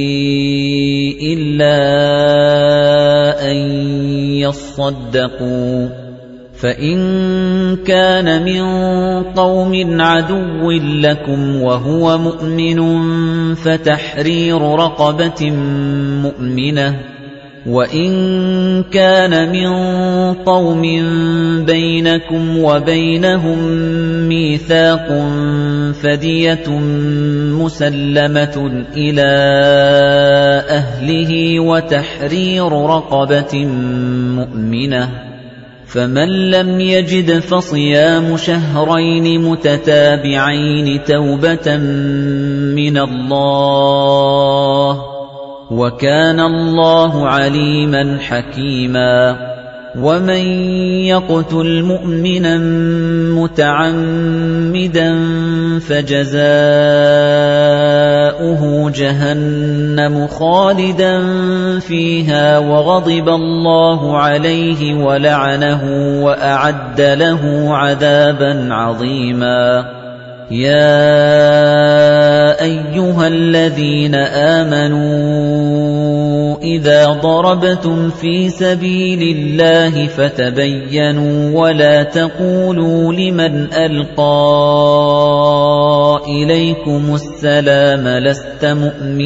إِلَّا أَن يَصَّدَّقُوا فَإِن كَانَ مِن قَوْمٍ عَدُوٍّ لَّكُمْ وَهُوَ مُؤْمِنٌ فَتَحْرِيرُ رَقَبَةٍ مُّؤْمِنَةٍ وَإِن كَانَ مِن قَوْمٍ بَيْنَكُمْ وَبَيْنَهُم مِّيثَاقٌ فَدِيَةٌ مُّسَلَّمَةٌ إِلَىٰ أَهْلِهِ وَتَحْرِيرُ رَقَبَةٍ مُّؤْمِنَةٍ فَمَن لَّمْ يَجِدْ فَصِيَامُ شَهْرَيْنِ مُتَتَابِعَيْنِ تَوْبَةً مِّنَ اللَّهِ ۗ وَكَانَ اللَّهُ عَلِيمًا حَكِيمًا وَمَن يَقْتُلْ مُؤْمِنًا مُّتَعَمِّدًا فَجَزَاؤُهُ جَهَنَّمُ خَالِدًا فِيهَا وَغَضِبَ اللَّهُ عَلَيْهِ وَلَعَنَهُ وَأَعَدَّ لَهُ عَذَابًا عَظِيمًا يَا أَيُّهَا الَّذِينَ آمَنُوا إِذَا ضَرَبْتُمْ فِي سَبِيلِ اللَّهِ فَتَبَيَّنُوا وَلَا تَقُولُوا لِمَنْ أَلْقَىٰ إِلَيْكُمُ السَّلَامَ لَسْتَ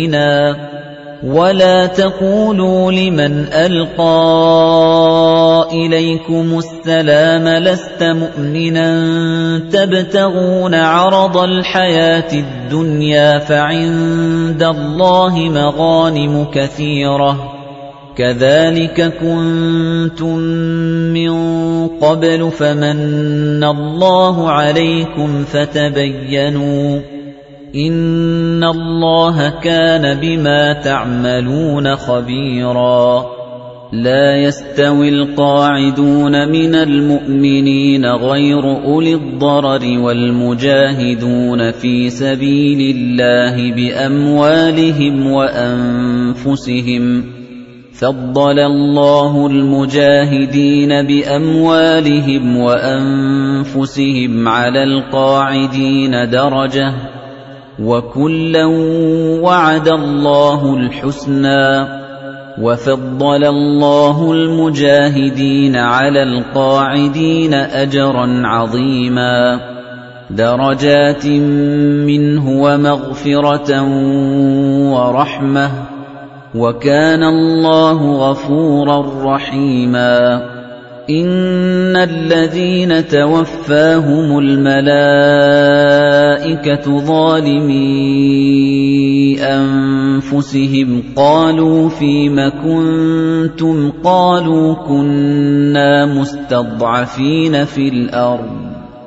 مُؤْمِنًا وَلَا تَقُولُوا لِمَنْ أَلْقَىٰ إِلَيْكُمُ السَّلَامَ لَسْتَ مُؤْمِنًا تَبْتَغُونَ عَرَضَ الْحَيَاةِ الدُّنْيَا فَعِندَ اللَّهِ مَغَانِمُ كَثِيرَةٌ كَذَلِكَ كُنتُم مِّن قَبْلُ فَمَنَّ اللَّهُ عَلَيْكُمْ فَتَبَيَّنُوا ۚ إِنَّ اللَّهَ كَانَ بِمَا تَعْمَلُونَ خَبِيرًا لَا يَسْتَوِي الْقَاعِدُونَ مِنَ الْمُؤْمِنِينَ غَيْرُ أُولِي الضَّرَرِ وَالْمُجَاهِدُونَ فِي سَبِيلِ اللَّهِ بِأَمْوَالِهِمْ وَأَنفُسِهِمْ ۚ فَضَّلَ اللَّهُ الْمُجَاهِدِينَ بِأَمْوَالِهِمْ وَأَنفُسِهِمْ عَلَى الْقَاعِدِينَ دَرَجَةً ۚ وَكُلًّا وَعَدَ اللَّهُ الْحُسْنَى ۚ وَفَضَّلَ اللَّهُ الْمُجَاهِدِينَ عَلَى الْقَاعِدِينَ أَجْرًا عَظِيمًا دَرَجَاتٍ مِّنْهُ وَمَغْفِرَةً وَرَحْمَةً ۚ وَكَانَ اللَّهُ غَفُورًا رَّحِيمًا إِنَّ الَّذِينَ تَوَفَّاهُمُ الْمَلَائِكَةُ ظَالِمِي أَنفُسِهِمْ قَالُوا فِيمَ كُنتُمْ قَالُوا كُنَّا مُسْتَضْعَفِينَ فِي الْأَرْضِ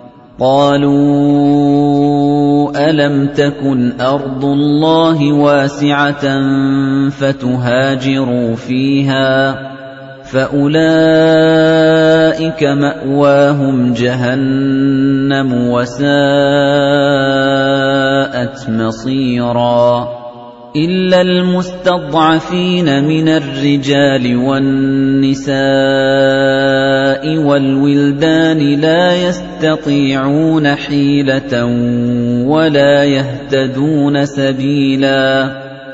قَالُوا أَلَمْ تَكُنْ أَرْضُ اللَّهِ وَاسِعَةً فَتُهَاجِرُوا فِيهَا فَأُولَئِكَ مَأْوَاهُمْ جَهَنَّمُ وَسَاءَتْ مَصِيرًا إِلَّا الْمُسْتَضْعَفِينَ مِنَ الرِّجَالِ وَالنِّسَاءِ وَالْوِلْدَانِ لَا يَسْتَطِيعُونَ حِيلَةً وَلَا يَهْتَدُونَ سَبِيلًا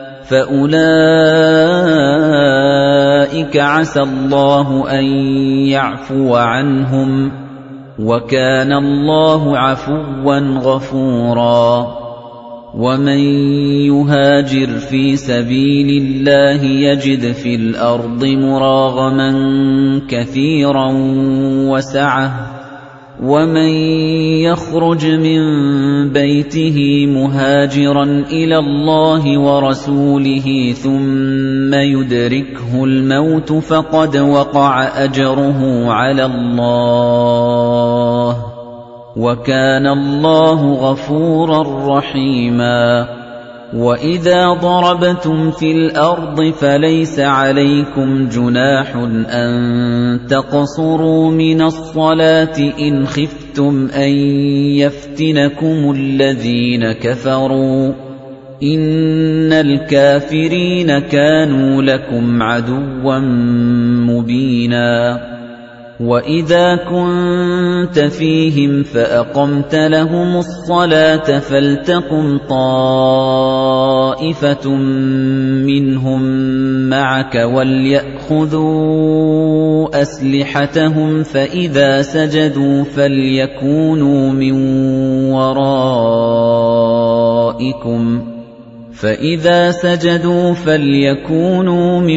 فَأُولَئِكَ عَسَى اللَّهُ أَن يَعْفُوَ عَنْهُمْ ۚ وَكَانَ اللَّهُ عَفُوًّا غَفُورًا وَمَن يُهَاجِرْ فِي سَبِيلِ اللَّهِ يَجِدْ فِي الْأَرْضِ مُرَاغَمًا كَثِيرًا وَسَعَةً وَمَن يَخْرُجْ مِن بَيْتِهِ مُهَاجِرًا إِلَى اللَّهِ وَرَسُولِهِ ثُمَّ يُدْرِكْهُ الْمَوْتُ فَقَدْ وَقَعَ أَجْرُهُ عَلَى اللَّهِ ۗ وَكَانَ اللَّهُ غَفُورًا رَّحِيمًا وَإِذَا ضَرَبْتُمْ فِي الْأَرْضِ فَلَيْسَ عَلَيْكُمْ جُنَاحٌ أَن تَقْصُرُوا مِنَ الصَّلَاةِ إِنْ خِفْتُمْ أَن يَفْتِنَكُمُ الَّذِينَ كَفَرُوا ۚ إِنَّ الْكَافِرِينَ كَانُوا لَكُمْ عَدُوًّا مُّبِينًا وَإِذَا كُنتَ فِيهِمْ فَأَقَمْتَ لَهُمُ الصَّلَاةَ فَلْتَقُمْ طَائِفَةٌ مِّنْهُم مَّعَكَ وَلْيَأْخُذُوا أَسْلِحَتَهُمْ فَإِذَا سَجَدُوا فَلْيَكُونُوا مِن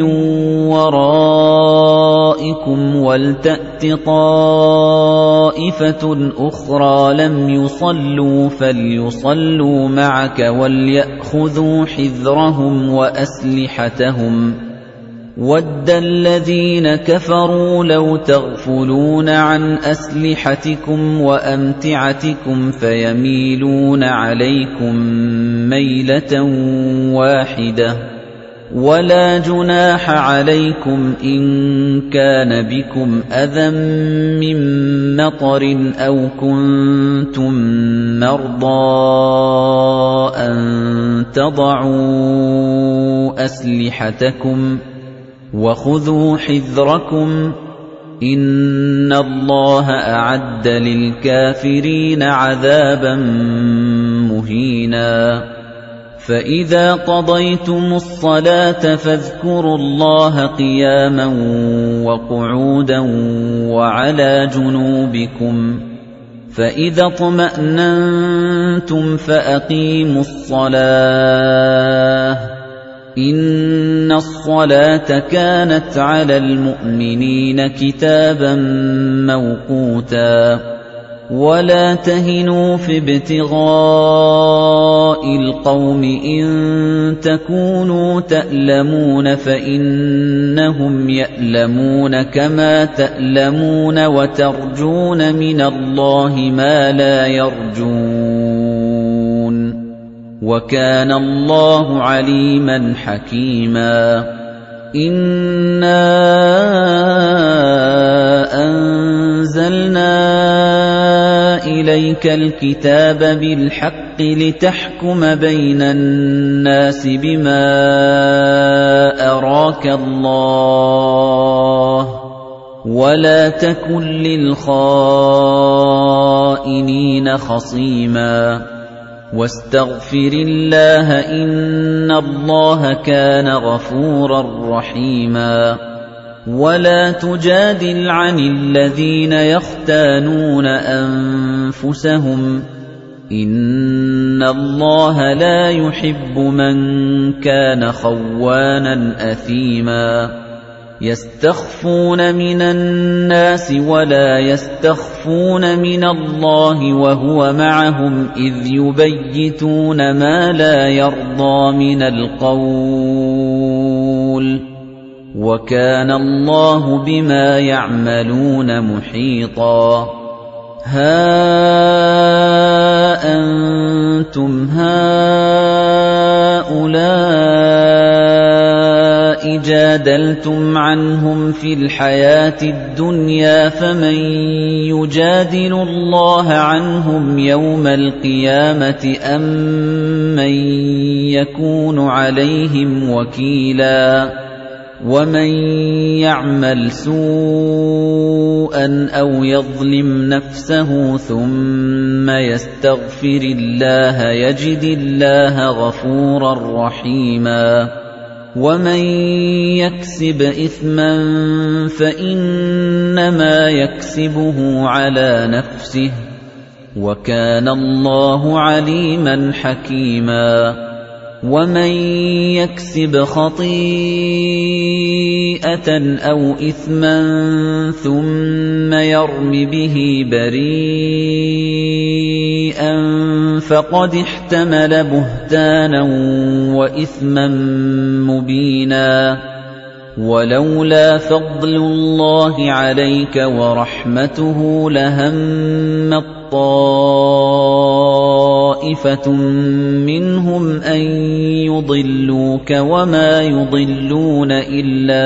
وَرَائِكُمْ وَلْتَأْتِ طَائِفَةٌ أُخْرَىٰ لَمْ يُصَلُّوا فَلْيُصَلُّوا مَعَكَ وَلْيَأْخُذُوا حِذْرَهُمْ وَأَسْلِحَتَهُمْ ۗ وَدَّ الَّذِينَ كَفَرُوا لَوْ تَغْفُلُونَ عَنْ أَسْلِحَتِكُمْ وَأَمْتِعَتِكُمْ فَيَمِيلُونَ عَلَيْكُم مَّيْلَةً وَاحِدَةً وَلَا جُنَاحَ عَلَيْكُمْ إِن كَانَ بِكُمْ أَذًى مِّن مَّطَرٍ أَوْ كُنتُم مَّرْضَىٰ أَن تَضَعُوا أَسْلِحَتَكُمْ ۖ وَخُذُوا حِذْرَكُمْ ۗ إِنَّ اللَّهَ أَعَدَّ لِلْكَافِرِينَ عَذَابًا مُّهِينًا فَإِذَا قَضَيْتُمُ الصَّلَاةَ فَاذْكُرُوا اللَّهَ قِيَامًا وَقُعُودًا وَعَلَىٰ جُنُوبِكُمْ ۚ فَإِذَا اطْمَأْنَنتُمْ فَأَقِيمُوا الصَّلَاةَ إِنَّ الصَّلَاةَ كَانَتْ عَلَى الْمُؤْمِنِينَ كِتَابًا مَّوْقُوتًا وَلَا تَهِنُوا فِي ابْتِغَاءِ الْقَوْمِ إِن تَكُونُوا تَأْلَمُونَ فَإِنَّهُمْ يَأْلَمُونَ كَمَا تَأْلَمُونَ وَتَرْجُونَ مِنَ اللَّهِ مَا لَا يَرْجُونَ وَكَانَ اللَّهُ عَلِيمًا حَكِيمًا إِنَّا أَنزَلْنَا إِلَيْكَ الْكِتَابَ بِالْحَقِّ لِتَحْكُمَ بَيْنَ النَّاسِ بِمَا أَرَاكَ اللَّهُ وَلَا تَكُن لِّلْخَائِنِينَ خَصِيمًا وَاسْتَغْفِرِ اللَّهَ إِنَّ اللَّهَ كَانَ غَفُورًا رَّحِيمًا وَلَا تُجَادِلْ عَنِ الَّذِينَ يَخْتَانُونَ أَنفُسَهُمْ ۚ إِنَّ اللَّهَ لَا يُحِبُّ مَن كَانَ خَوَّانًا أَثِيمًا يَسْتَخْفُونَ مِنَ النَّاسِ وَلَا يَسْتَخْفُونَ مِنَ اللَّهِ وَهُوَ مَعَهُمْ إِذْ يُبَيِّتُونَ مَا لَا يَرْضَىٰ مِنَ الْقَوْلِ ۚ وَكَانَ اللَّهُ بِمَا يَعْمَلُونَ مُحِيطًا هَا أَنتُمْ هَٰؤُلَاءِ جَادَلْتُمْ عَنْهُمْ فِي الْحَيَاةِ الدُّنْيَا فَمَن يُجَادِلُ اللَّهَ عَنْهُمْ يَوْمَ الْقِيَامَةِ أَم مَّن يَكُونُ عَلَيْهِمْ وَكِيلًا وَمَن يَعْمَلْ سُوءًا أَوْ يَظْلِمْ نَفْسَهُ ثُمَّ يَسْتَغْفِرِ اللَّهَ يَجِدِ اللَّهَ غَفُورًا رَّحِيمًا وَمَن يَكْسِبْ إِثْمًا فَإِنَّمَا يَكْسِبُهُ عَلَىٰ نَفْسِهِ ۚ وَكَانَ اللَّهُ عَلِيمًا حَكِيمًا وَمَن يَكْسِبْ خَطِيئَةً أَوْ إِثْمًا ثُمَّ يَرْمِ بِهِ بَرِيئًا فَقَدِ احْتَمَلَ بُهْتَانًا وَإِثْمًا مُّبِينًا وَلَوْلَا فَضْلُ اللَّهِ عَلَيْكَ وَرَحْمَتُهُ لَهَمَّت طَّائِفَةٌ مِّنْهُمْ أَن يُضِلُّوكَ وَمَا يُضِلُّونَ إِلَّا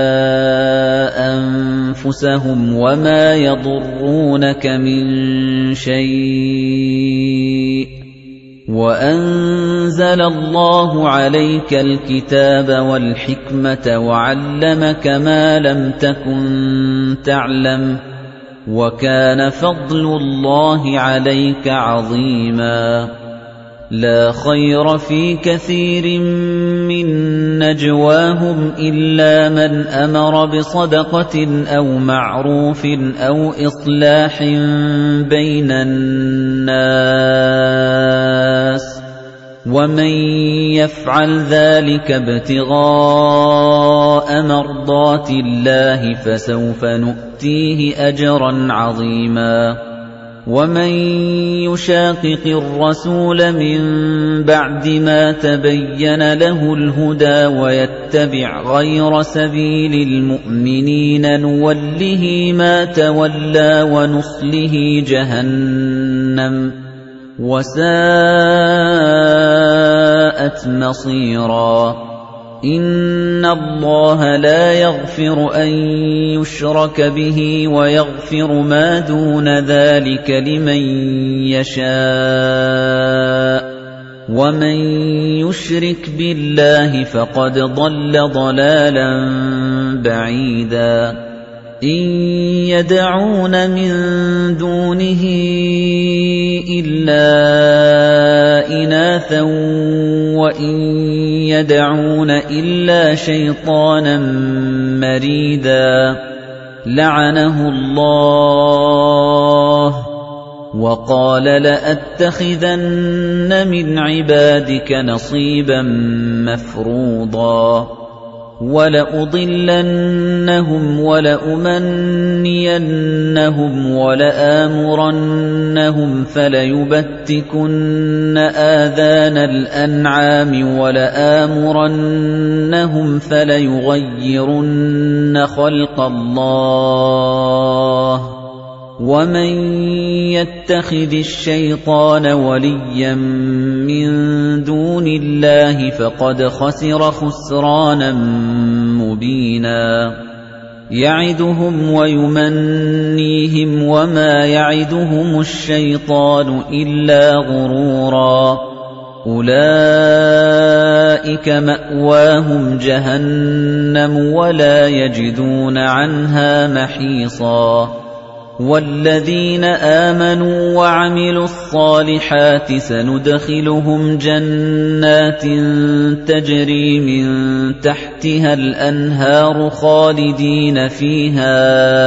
أَنفُسَهُمْ وَمَا يَضُرُّونَكَ مِن شَيْءٍ وَأَنزَلَ اللَّهُ عَلَيْكَ الْكِتَابَ وَالْحِكْمَةَ وَعَلَّمَكَ مَا لَمْ تَكُن تَعْلَمُ ۚ وَكَانَ فَضْلُ اللَّهِ عَلَيْكَ عَظِيمًا لَا خَيْرَ فِي كَثِيرٍ مِّن نَّجْوَاهُمْ إِلَّا مَنْ أَمَرَ بِصَدَقَةٍ أَوْ مَعْرُوفٍ أَوْ إِصْلَاحٍ بَيْنَ النَّاسِ ۚ وَمَن يَفْعَلْ ذَلِكَ ابْتِغَاءَ مَرْضَاتِ اللَّهِ فَسَوْفَ نُؤْتِيهِ أَجْرًا عَظِيمًا وَمَن يُشَاقِقِ الرَّسُولَ مِن بَعْدِ مَا تَبَيَّنَ لَهُ الْهُدَىٰ وَيَتَّبِعْ غَيْرَ سَبِيلِ الْمُؤْمِنِينَ نُوَلِّهِ مَا تَوَلَّىٰ وَنُصْلِهِ جَهَنَّمَ ۖ وَسَاءَتْ مَصِيرًا إِنَّ اللَّهَ لَا يَغْفِرُ أَن يُشْرَكَ بِهِ وَيَغْفِرُ مَا دُونَ ذَلِكَ لِمَن يَشَاءُ ۚ وَمَن يُشْرِكْ بِاللَّهِ فَقَدْ ضَلَّ ضَلَالًا بَعِيدًا إِن يَدْعُونَ مِن دُونِهِ إِلَّا إِنَاثًا وَإِن يَدْعُونَ إِلَّا شَيْطَانًا مَّرِيدًا لَّعَنَهُ اللَّهُ وَقَالَ لَأَتَّخِذَنَّ مِنْ عِبَادِكَ نَصِيبًا مَفْرُوضًا وَلَأُضِلَّنَّهُمْ وَلَأُمَنِّيَنَّهُمْ وَلَآمُرَنَّهُمْ فَلَيُبَتِّكُنَّ آذَانَ الْأَنْعَامِ وَلَآمُرَنَّهُمْ فَلَيُغَيِّرُنَّ خَلْقَ اللَّهِ ۚ وَمَن يَتَّخِذِ الشَّيْطَانَ وَلِيًّا مِّن دُونِ اللَّهِ فَقَدْ خَسِرَ خُسْرَانًا مُّبِينًا يَعِدُهُمْ وَيُمَنِّيهِمْ وَمَا يَعِدُهُمُ الشَّيْطَانُ إِلَّا غُرُورًا أُولَئِكَ مَأْوَاهُمْ جَهَنَّمُ وَلَا يَجِدُونَ عَنْهَا مَحِيصًا وَالَّذِينَ آمَنُوا وَعَمِلُوا الصَّالِحَاتِ سَنُدْخِلُهُمْ جَنَّاتٍ تَجْرِي مِن تَحْتِهَا الْأَنْهَارُ خَالِدِينَ فِيهَا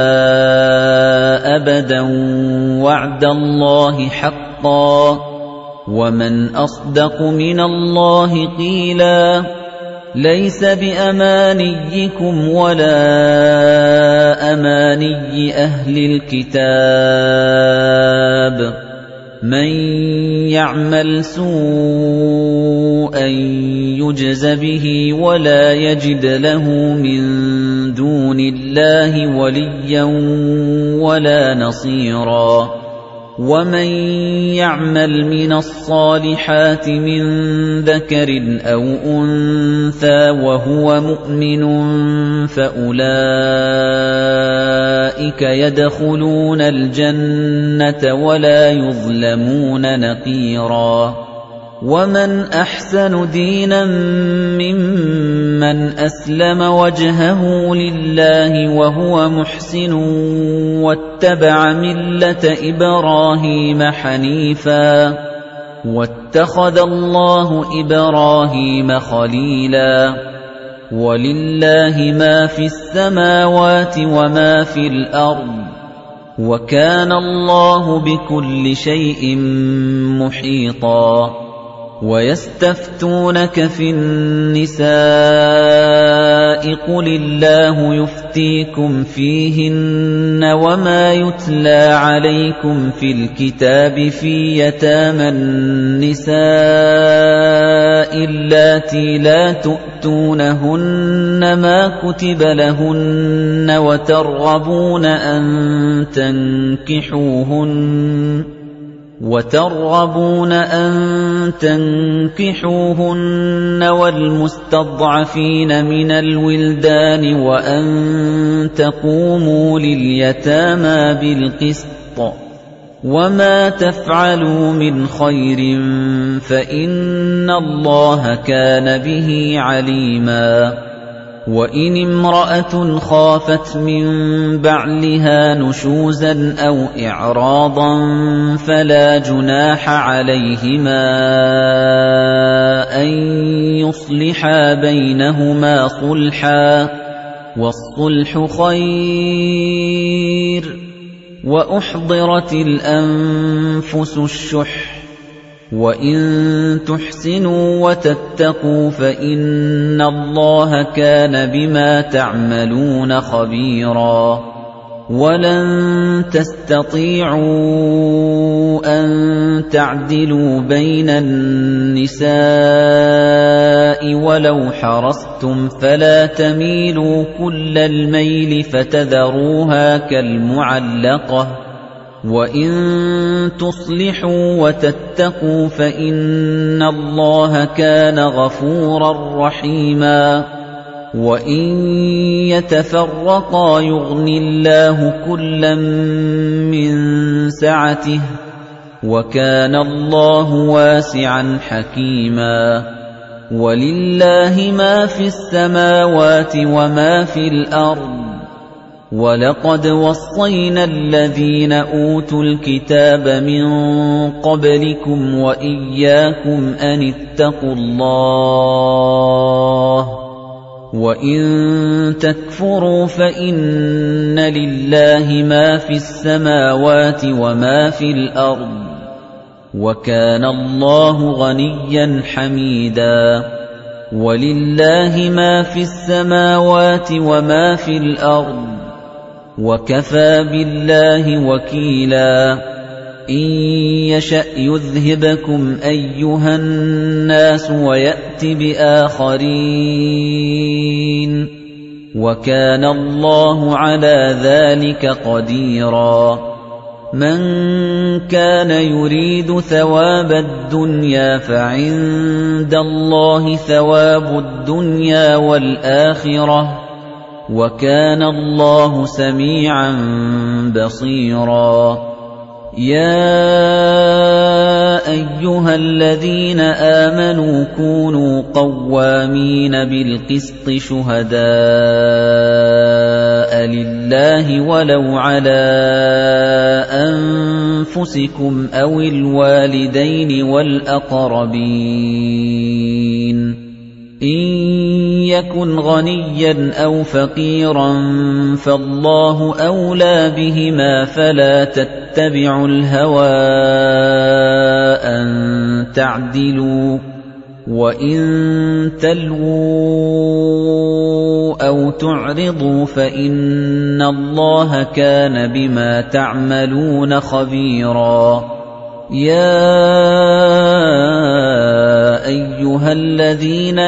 أَبَدًا وَعْدَ اللَّهِ حَقًّا ۚ وَمَنْ أَصْدَقُ مِنَ اللَّهِ قِيلًا لَيْسَ بِأَمَانِيِّكُمْ وَلَا أَمَانِيِّ أَهْلِ الْكِتَابِ ۗ مَن يَعْمَلْ سُوءًا يُجْزَ بِهِ وَلَا يَجِدْ لَهُ مِن دُونِ اللَّهِ وَلِيًّا وَلَا نَصِيرًا وَمَن يَعْمَلْ مِنَ الصَّالِحَاتِ مِن ذَكَرٍ أَوْ أُنثَىٰ وَهُوَ مُؤْمِنٌ فَأُولَٰئِكَ يَدْخُلُونَ الْجَنَّةَ وَلَا يُظْلَمُونَ نَقِيرًا وَمَنْ أَحْسَنُ دِينًا مِّمَّنْ أَسْلَمَ وَجْهَهُ لِلَّهِ وَهُوَ مُحْسِنٌ وَاتَّبَعَ مِلَّةَ إِبْرَاهِيمَ حَنِيفًا ۗ وَاتَّخَذَ اللَّهُ إِبْرَاهِيمَ خَلِيلًا وَلِلَّهِ مَا فِي السَّمَاوَاتِ وَمَا فِي الْأَرْضِ ۚ وَكَانَ اللَّهُ بِكُلِّ شَيْءٍ مُحِيطًا وَيَسْتَفْتُونَكَ فِي النِّسَاءِ ۖ قُلِ اللَّهُ يُفْتِيكُمْ فِيهِنَّ وَمَا يُتْلَىٰ عَلَيْكُمْ فِي الْكِتَابِ فِي يَتَامَى النِّسَاءِ اللَّاتِي لَا تُؤْتُونَهُنَّ مَا كُتِبَ لَهُنَّ وَتَرْغَبُونَ أَن تَنكِحُوهُنَّ وَالْمُسْتَضْعَفِينَ مِنَ الْوِلْدَانِ وَأَن تَقُومُوا لِلْيَتَامَىٰ بِالْقِسْطِ ۚ وَمَا تَفْعَلُوا مِنْ خَيْرٍ فَإِنَّ اللَّهَ كَانَ بِهِ عَلِيمًا وَإِنِ امْرَأَةٌ خَافَتْ مِن بَعْلِهَا نُشُوزًا أَوْ إِعْرَاضًا فَلَا جُنَاحَ عَلَيْهِمَا أَن يُصْلِحَا بَيْنَهُمَا صُلْحًا ۚ وَالصُّلْحُ خَيْرٌ ۗ وَأُحْضِرَتِ الْأَنفُسُ الشُّحَّ ۚ وَإِن تُحْسِنُوا وَتَتَّقُوا فَإِنَّ اللَّهَ كَانَ بِمَا تَعْمَلُونَ خَبِيرًا وَلَن تَسْتَطِيعُوا أَن تَعْدِلُوا بَيْنَ النِّسَاءِ وَلَوْ حَرَصْتُمْ فَلَا تَمِيلُوا كُلَّ الْمَيْلِ فَتَذَرُوهَا كَالْمُعَلَّقَةِ ۚ وَإِن تُصْلِحُوا وَتَتَّقُوا فَإِنَّ اللَّهَ كَانَ غَفُورًا رَّحِيمًا وَإِن يَتَفَرَّقَا يُغْنِ اللَّهُ كُلًّا مِّن سَعَتِهِ ۚ وَكَانَ اللَّهُ وَاسِعًا حَكِيمًا وَلِلَّهِ مَا فِي السَّمَاوَاتِ وَمَا فِي الْأَرْضِ ۗ وَلَقَدْ وَصَّيْنَا الَّذِينَ أُوتُوا الْكِتَابَ مِن قَبْلِكُمْ وَإِيَّاكُمْ أَنِ اتَّقُوا اللَّهَ وَإِن تَكْفُرُوا فَإِنَّ لِلَّهِ مَا فِي السَّمَاوَاتِ وَمَا فِي الْأَرْضِ ۚ وَكَانَ اللَّهُ غَنِيًّا حَمِيدًا وَلِلَّهِ مَا فِي السَّمَاوَاتِ وَمَا فِي الْأَرْضِ ۚ وَكَفَى بِاللَّهِ وَكِيلًا إِن يَشَأْ يُذْهِبْكُمْ أَيُّهَا النَّاسُ وَيَأْتِ بِآخَرِينَ وَكَانَ اللَّهُ عَلَى ذَلِكَ قَدِيرًا مَنْ كَانَ يُرِيدُ ثَوَابَ الدُّنْيَا فَعِندَ اللَّهِ ثَوَابُ الدُّنْيَا وَالْآخِرَةِ ۚ وَكَانَ اللَّهُ سَمِيعًا بَصِيرًا يَا أَيُّهَا الَّذِينَ آمَنُوا كُونُوا قَوَّامِينَ بِالْقِسْطِ شُهَدَاءَ لِلَّهِ وَلَوْ عَلَىٰ أَنفُسِكُمْ أَوِ الْوَالِدَيْنِ وَالْأَقْرَبِينَ إِن يَكُنْ غَنِيًّا أَوْ فَقِيرًا فَاللَّهُ أَوْلَىٰ بِهِمَا فَلَا تَتَّبِعُوا الْهَوَىٰ أَن تَعْدِلُوا ۚ وَإِن تَلْوُوا أَوْ تُعْرِضُوا فَإِنَّ اللَّهَ كَانَ بِمَا تَعْمَلُونَ خَبِيرًا يَا أَيُّهَا الَّذِينَ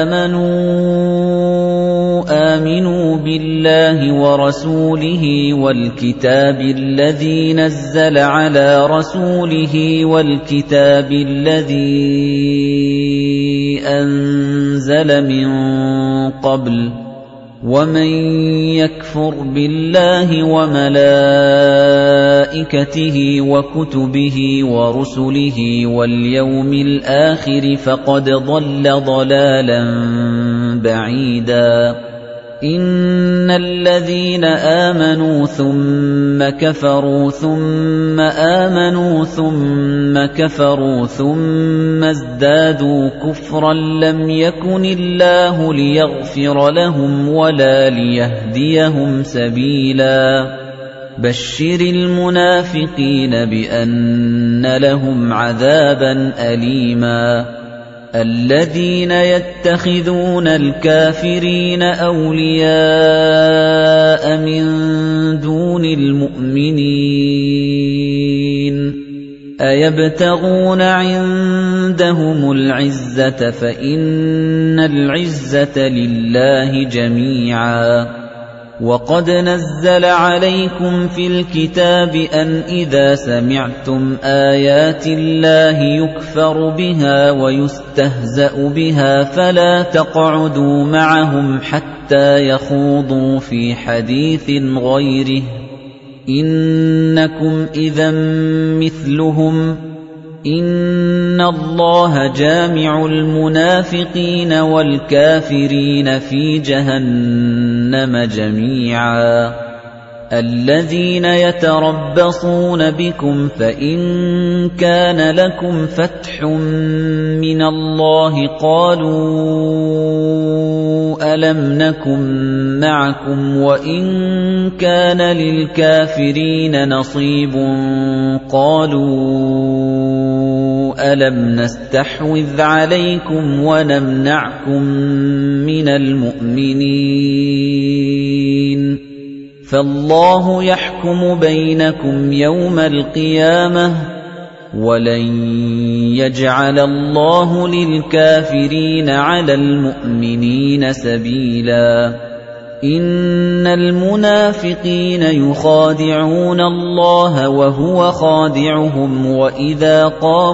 آمِنُوا بِاللَّهِ وَرَسُولِهِ وَالْكِتَابِ الَّذِي نَزَّلَ عَلَىٰ رَسُولِهِ وَالْكِتَابِ الَّذِي أَنزَلَ مِن قَبْلُ ۚ وَمَن يَكْفُرْ بِاللَّهِ وَمَلَائِكَتِهِ وَكُتُبِهِ وَرُسُلِهِ وَالْيَوْمِ الْآخِرِ فَقَدْ ضَلَّ ضَلَالًا بَعِيدًا إِنَّ الَّذِينَ آمَنُوا ثُمَّ كَفَرُوا ثُمَّ آمَنُوا ثُمَّ كَفَرُوا ثُمَّ ازْدَادُوا كُفْرًا لَّمْ يَكُنِ اللَّهُ لِيَغْفِرَ لَهُمْ وَلَا لِيَهْدِيَهُمْ سَبِيلًا بَشِّرِ الْمُنَافِقِينَ بِأَنَّ لَهُمْ عَذَابًا أَلِيمًا الَّذِينَ يَتَّخِذُونَ الْكَافِرِينَ أَوْلِيَاءَ مِن دُونِ الْمُؤْمِنِينَ أَيَبْتَغُونَ عِندَهُمُ الْعِزَّةَ فَإِنَّ الْعِزَّةَ لِلَّهِ جَمِيعًا وَقَدْ نَزَّلَ عَلَيْكُمْ فِي الْكِتَابِ أَنْ إِذَا سَمِعْتُمْ آيَاتِ اللَّهِ يُكْفَرُ بِهَا وَيُسْتَهْزَأُ بِهَا فَلَا تَقْعُدُوا مَعَهُمْ حَتَّىٰ يَخُوضُوا فِي حَدِيثٍ غَيْرِهِ ۚ إِنَّكُمْ إِذًا مِّثْلُهُمْ ۗ إِنَّ اللَّهَ جَامِعُ الْمُنَافِقِينَ وَالْكَافِرِينَ فِي جَهَنَّمَ جَمِيعًا الَّذِينَ يَتَرَبَّصُونَ بِكُمْ فَإِن كَانَ لَكُمْ فَتْحٌ مِّنَ اللَّهِ قَالُوا أَلَمْ نَكُن مَّعَكُمْ وَإِن كَانَ لِلْكَافِرِينَ نَصِيبٌ قَالُوا أَلَمْ نَسْتَحْوِذْ عَلَيْكُمْ وَنَمْنَعْكُم مِّنَ الْمُؤْمِنِينَ فَاللَّهُ يَحْكُمُ بَيْنَكُمْ يَوْمَ الْقِيَامَةِ ۗ وَلَن يَجْعَلَ اللَّهُ لِلْكَافِرِينَ عَلَى الْمُؤْمِنِينَ سَبِيلًا إِنَّ الْمُنَافِقِينَ يُخَادِعُونَ اللَّهَ وَهُوَ خَادِعُهُمْ وَإِذَا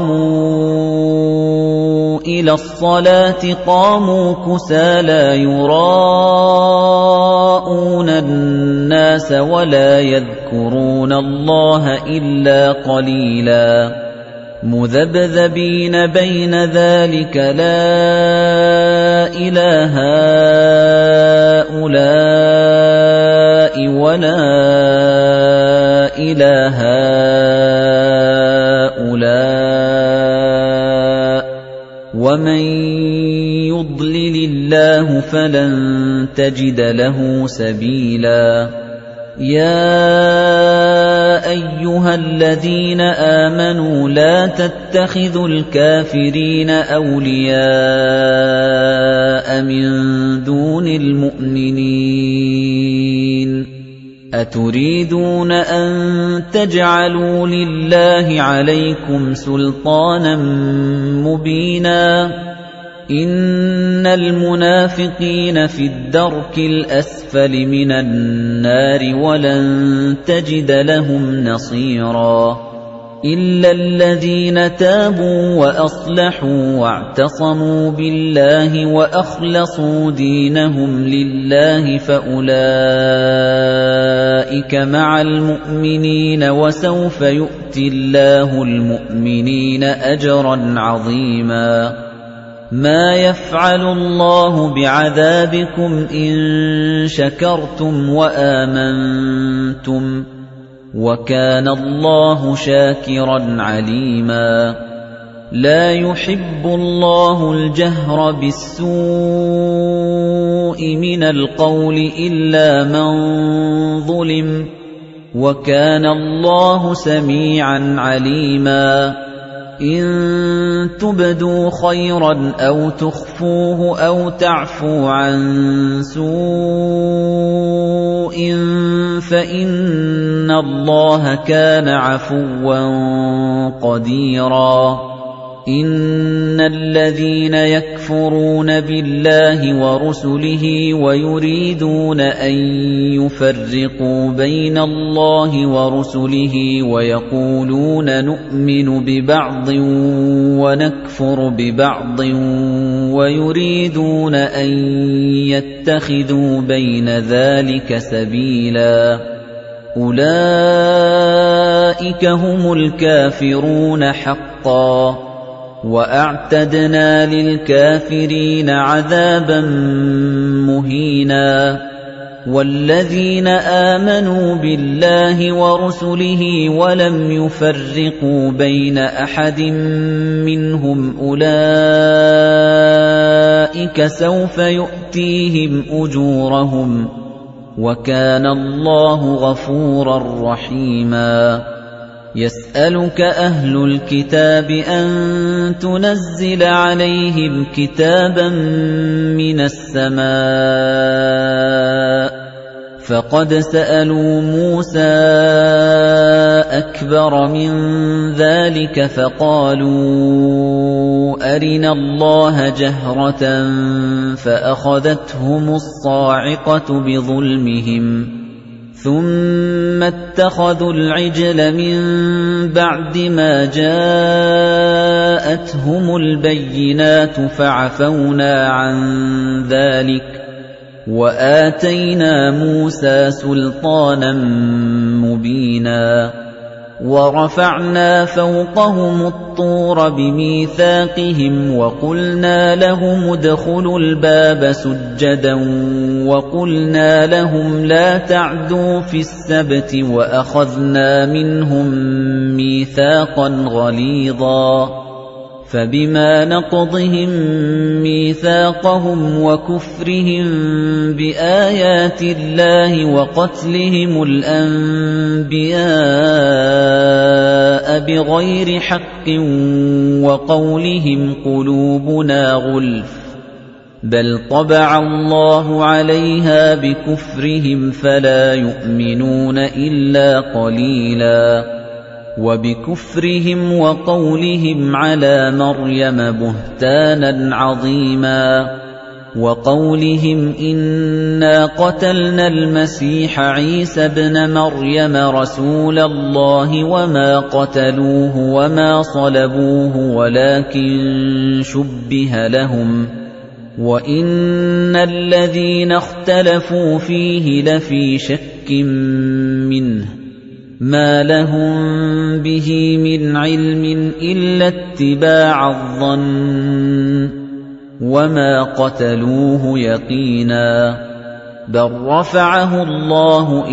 قَامُوا إِلَى الصَّلَاةِ قَامُوا كُسَالَىٰ يُرَاءُونَ النَّاسَ وَلَا يَذْكُرُونَ اللَّهَ إِلَّا قَلِيلًا مُذَبْذَبِينَ بَيْنَ ذَلِكَ لَا إِلَىٰ هَٰؤُلَاءِ وَلَا إِلَىٰ هَٰؤُلَاءِ ۚ وَمَن يُضْلِلِ اللَّهُ فَلَن تَجِدَ لَهُ سَبِيلًا يَا أَيُّهَا الَّذِينَ آمَنُوا لَا تَتَّخِذُوا الْكَافِرِينَ أَوْلِيَاءَ مِن دُونِ الْمُؤْمِنِينَ أَتُرِيدُونَ أَن تَجْعَلُوا لِلَّهِ عَلَيْكُمْ سُلْطَانًا مُّبِينًا إِنَّ الْمُنَافِقِينَ فِي الدَّرْكِ الْأَسْفَلِ مِنَ النَّارِ وَلَن تَجِدَ لَهُمْ نَصِيرًا إِلَّا الَّذِينَ تَابُوا وَأَصْلَحُوا وَاعْتَصَمُوا بِاللَّهِ وَأَخْلَصُوا دِينَهُمْ لِلَّهِ فَأُولَئِكَ مَعَ الْمُؤْمِنِينَ وَسَوْفَ يُؤْتِ اللَّهُ الْمُؤْمِنِينَ أَجْرًا عَظِيمًا مَا يَفْعَلُ اللَّهُ بِعَذَابِكُمْ إِن شَكَرْتُمْ وَآمَنتُمْ وَكَانَ اللَّهُ شَاكِرًا عَلِيمًا لَا يُحِبُّ اللَّهُ الْجَهْرَ بِالسُّوءِ مِنَ الْقَوْلِ إِلَّا مَن ظُلِمَ وَكَانَ اللَّهُ سَمِيعًا عَلِيمًا إِن تُبْدُوا خَيْرًا أَوْ تُخْفُوهُ أَوْ تَعْفُوا عَن سُوءٍ فَإِنَّ اللَّهَ كَانَ عَفُوًّا قَدِيرًا إِنَّ الَّذِينَ يَكْفُرُونَ بِاللَّهِ وَرُسُلِهِ وَيُرِيدُونَ أَن يُفَرِّقُوا بَيْنَ اللَّهِ وَرُسُلِهِ وَيَقُولُونَ نُؤْمِنُ بِبَعْضٍ وَنَكْفُرُ بِبَعْضٍ وَيُرِيدُونَ أَن يَتَّخِذُوا بَيْنَ ذَلِكَ سَبِيلًا أُولَئِكَ هُمُ الْكَافِرُونَ حَقًّا وَأَعْتَدْنَا لِلْكَافِرِينَ عَذَابًا مُهِينًا وَالَّذِينَ آمَنُوا بِاللَّهِ وَرُسُلِهِ وَلَمْ يُفَرِّقُوا بَيْنَ أَحَدٍ مِّنْهُمْ أُولَئِكَ سَوْفَ يُؤْتِيهِمْ أُجُورَهُمْ وَكَانَ اللَّهُ غَفُورًا رَّحِيمًا يَسْأَلُكَ أَهْلُ الْكِتَابِ أَن تُنَزِّلَ عَلَيْهِمْ كِتَابًا مِّنَ السَّمَاءِ فَقَدْ سَأَلُوا مُوسَىٰ أَكْبَرَ مِن ذَلِكَ فَقَالُوا أَرِنَا اللَّهَ جَهْرَةً فَأَخَذَتْهُمُ الصَّاعِقَةُ بِظُلْمِهِمْ ثُمَّ اتَّخَذُوا الْعِجْلَ مِن بَعْدِ مَا جَاءَتْهُمُ الْبَيِّنَاتُ فَعَفَوْنَا عَن ذَلِكَ وَآتَيْنَا مُوسَىٰ سُلْطَانًا مُّبِينًا وَرَفَعْنَا فَوْقَهُمُ الطُّورَ بِمِيثَاقِهِمْ وَقُلْنَا لَهُمُ ادْخُلُوا الْبَابَ سُجَّدًا وَقُلْنَا لَهُمْ لَا تَعْدُوا فِي السَّبْتِ وَأَخَذْنَا مِنْهُم مِّيثَاقًا غَلِيظًا فَبِمَا نَقْضِهِم مِّيثَاقَهُمْ وَكُفْرِهِم بِآيَاتِ اللَّهِ وَقَتْلِهِمُ الْأَنبِيَاءَ بِغَيْرِ حَقٍّ وَقَوْلِهِمْ قُلُوبُنَا غُلْفٌ بَلْ طَبَعَ اللَّهُ عَلَيْهَا بِكُفْرِهِمْ فَلَا يُؤْمِنُونَ إِلَّا قَلِيلًا وَبِكُفْرِهِمْ وَقَوْلِهِمْ عَلَى مَرْيَمَ بُهْتَانًا عَظِيمًا وَقَوْلِهِمْ إِنَّا قَتَلْنَا الْمَسِيحَ عِيسَى ابْنَ مَرْيَمَ رَسُولَ اللَّهِ وَمَا قَتَلُوهُ وَمَا صَلَبُوهُ وَلَكِن شُبِّهَ لَهُمْ وَإِنَّ الَّذِينَ اخْتَلَفُوا فِيهِ لَفِي شَكٍّ مِّنْهُ مَا لَهُم بِهِ مِنْ عِلْمٍ إِلَّا اتِّبَاعَ الظَّنِّ وَمَا قَتَلُوهُ يَقِينًا بَلْ رَفَعَهُ اللَّهُ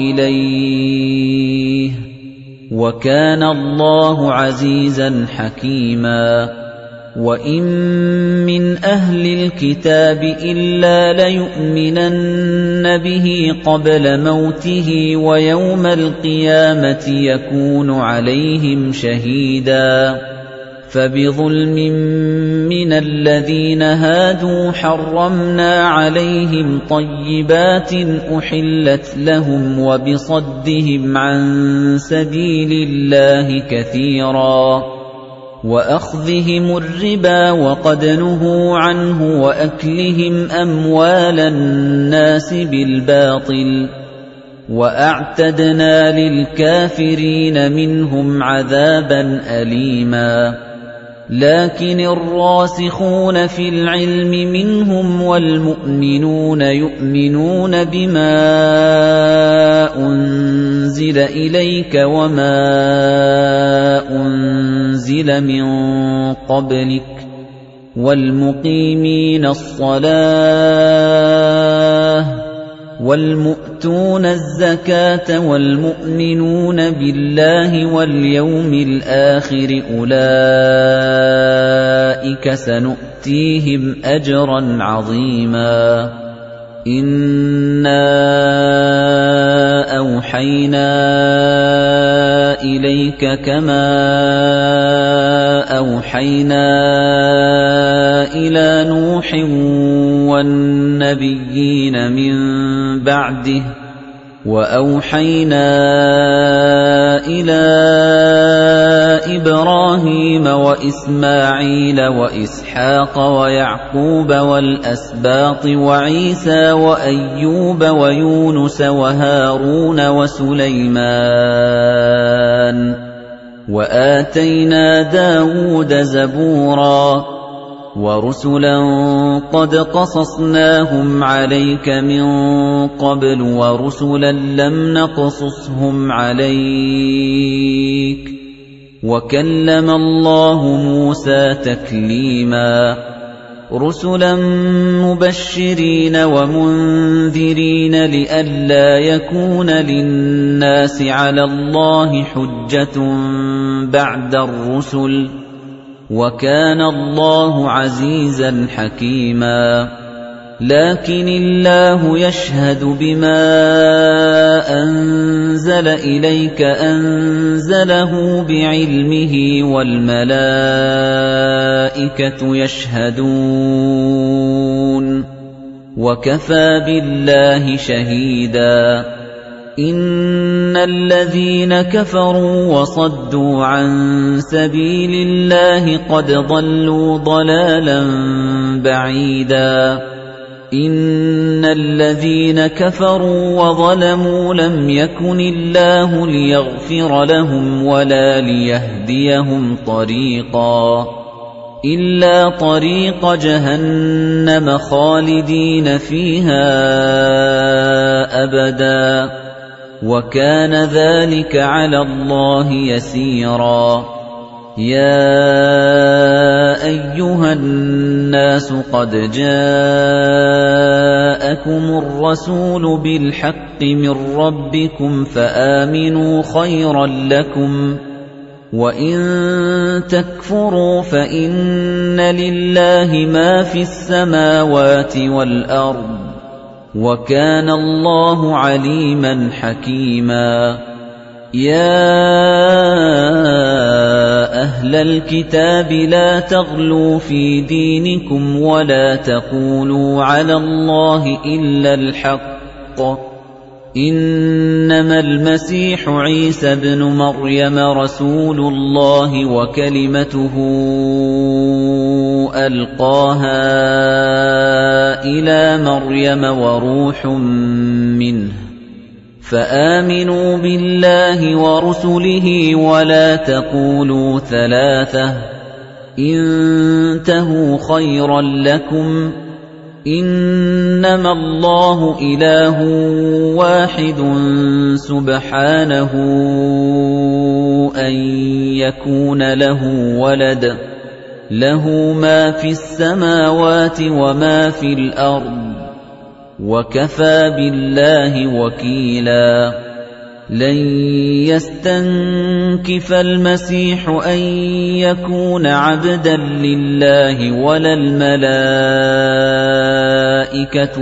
إِلَيْهِ وَكَانَ اللَّهُ عَزِيزًا حَكِيمًا وَإِن مِّنْ أَهْلِ الْكِتَابِ إِلَّا لَيُؤْمِنَنَّ بِهِ قَبْلَ مَوْتِهِ وَيَوْمَ الْقِيَامَةِ يَكُونُ عَلَيْهِمْ شَهِيدًا فَبِظُلْمٍ مِّنَ الَّذِينَ هَادُوا حَرَّمْنَا عَلَيْهِمْ طَيِّبَاتٍ أُحِلَّتْ لَهُمْ وَبِصَدِّهِمْ عَن سَبِيلِ اللَّهِ كَثِيرًا وَأَخْذِهِمُ الرِّبَا وَقَدْ نُهُوا عَنْهُ وَأَكْلِهِمْ أَمْوَالَ النَّاسِ بِالْبَاطِلِ وَأَعْتَدْنَا لِلْكَافِرِينَ مِنْهُمْ عَذَابًا أَلِيمًا لَكِنِ الرَّاسِخُونَ فِي الْعِلْمِ مِنْهُمْ وَالْمُؤْمِنُونَ يُؤْمِنُونَ بِمَا أُنْزِلَ إِلَيْكَ وَمَا أُنْزِلَ مِنْ قَبْلِكَ وَالْمُقِيمِينَ الصَّلَاةَ وَالْمُؤْتُونَ الزَّكَاةَ وَالْمُؤْمِنُونَ بِاللَّهِ وَالْيَوْمِ الْآخِرِ أُولَئِكَ سَنُؤْتِيهِمْ أَجْرًا عَظِيمًا إِنَّا أَوْحَيْنَا إِلَيْكَ كَمَا أَوْحَيْنَا إِلَى نُوحٍ وَالنَّبِيِّينَ مِن بَعْدِهِ وَأَوْحَيْنَا إِلَى إِبْرَاهِيمَ وَإِسْمَاعِيلَ وَإِسْحَاقَ وَيَعْقُوبَ وَالْأَسْبَاطِ وَعِيسَى وَأَيُّوبَ وَيُونُسَ وَهَارُونَ وَسُلَيْمَانَ وَآتَيْنَا دَاوُودَ زَبُورًا وَرُسُلًا قَدْ قَصَصْنَاهُمْ عَلَيْكَ مِن قَبْلُ وَرُسُلًا لَّمْ نَقْصُصْهُمْ عَلَيْكَ وَكَلَّمَ اللَّهُ مُوسَىٰ تَكْلِيمًا رُسُلًا مُبَشِّرِينَ وَمُنذِرِينَ لِئَلَّا يَكُونَ لِلنَّاسِ عَلَى اللَّهِ حُجَّةٌ بَعْدَ الرُّسُلِ وَكَانَ اللَّهُ عَزِيزًا حَكِيمًا لَكِنِ اللَّهُ يَشْهَدُ بِمَا أَنزَلَ إِلَيْكَ أَنزَلَهُ بِعِلْمِهِ وَالْمَلَائِكَةُ يَشْهَدُونَ وَكَفَى بِاللَّهِ شَهِيدًا إِنَّ الَّذِينَ كَفَرُوا وَصَدُّوا عَن سَبِيلِ اللَّهِ قَدْ ضَلُّوا ضَلَالًا بَعِيدًا إِنَّ الَّذِينَ كَفَرُوا وَظَلَمُوا لَمْ يَكُنِ اللَّهُ لِيَغْفِرَ لَهُمْ وَلَا لِيَهْدِيَهُمْ طَرِيقًا إِلَّا طَرِيقَ جَهَنَّمَ خَالِدِينَ فِيهَا أَبَدًا وَكَانَ ذَلِكَ عَلَى اللَّهِ يَسِيرًا يَا أَيُّهَا النَّاسُ قَدْ جَاءَكُمُ الرَّسُولُ بِالْحَقِّ مِنْ رَبِّكُمْ فَآمِنُوا خَيْرًا لَكُمْ وَإِن تَكْفُرُوا فَإِنَّ لِلَّهِ مَا فِي السَّمَاوَاتِ وَالْأَرْضِ وَكَانَ اللَّهُ عَلِيمًا حَكِيمًا يَا أَهْلَ الْكِتَابِ لَا تَغْلُوا فِي دِينِكُمْ وَلَا تَقُولُوا عَلَى اللَّهِ إِلَّا الْحَقَّ إِنَّمَا الْمَسِيحُ عِيسَى ابْنُ مَرْيَمَ رَسُولُ اللَّهِ وَكَلِمَتُهُ أَلْقَاهَا إِلَى مَرْيَمَ وَرُوحٌ مِّنْهُ فَآمِنُوا بِاللَّهِ وَرُسُلِهِ وَلَا تَقُولُوا ثَلَاثَةٌ انتهوا خَيْرًا لَّكُمْ إِنَّمَا اللَّهُ إِلَٰهٌ وَاحِدٌ سُبْحَانَهُ أَن يَكُونَ لَهُ وَلَدٌ لَّهُ مَا فِي السَّمَاوَاتِ وَمَا فِي الْأَرْضِ وَكَفَىٰ بِاللَّهِ وَكِيلًا لن يستنكف المسيح أن يكون عبدا لله ولا الملائكة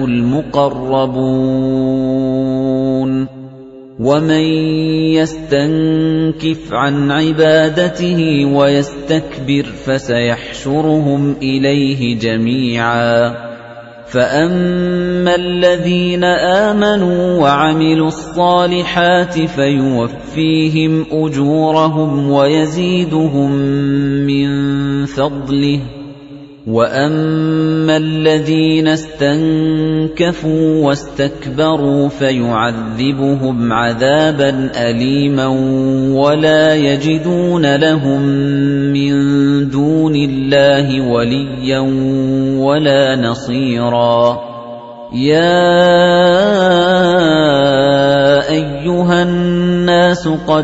المقربون ومن يستنكف عن عبادته ويستكبر فسيحشرهم إليه جميعا فأما الذين آمنوا وعملوا الصالحات فيوفيهم أجورهم ويزيدهم من فضله وأما الذين استنكفوا واستكبروا فيعذبهم عذابا أليما ولا يجدون لهم من دون الله وليا ولا نصيرا يا أيها الناس قد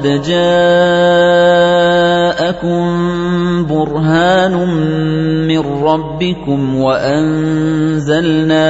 جاءكم برهان من ربكم وأنزلنا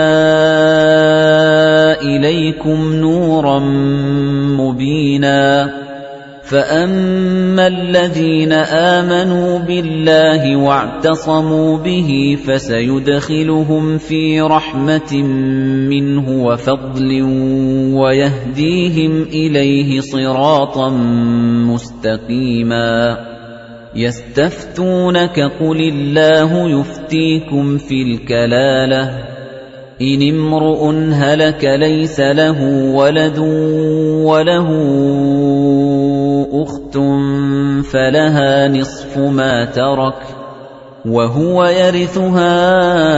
إليكم نورا مبينا فأما الذين آمنوا بالله واعتصموا به فسيدخلهم في رحمة منه وفضل ويهديهم إليه صراطا مستقيما يستفتونك قل الله يفتيكم في الكلالة إن امرؤ هلك ليس له ولد وله أخت فلها نصف ما ترك وهو يرثها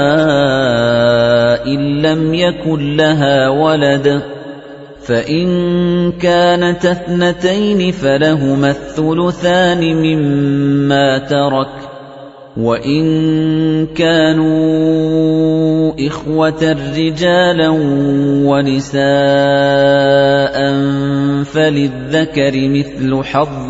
إن لم يكن لها ولد فإن كانت اثنتين فلهما الثلثان مما ترك وإن كانوا إخوة رجالا ونساء فللذكر مثل حظ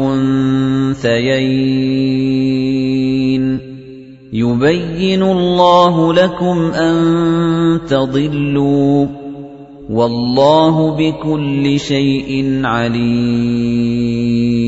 الأنثيين يبين الله لكم أن تضلوا والله بكل شيء عليم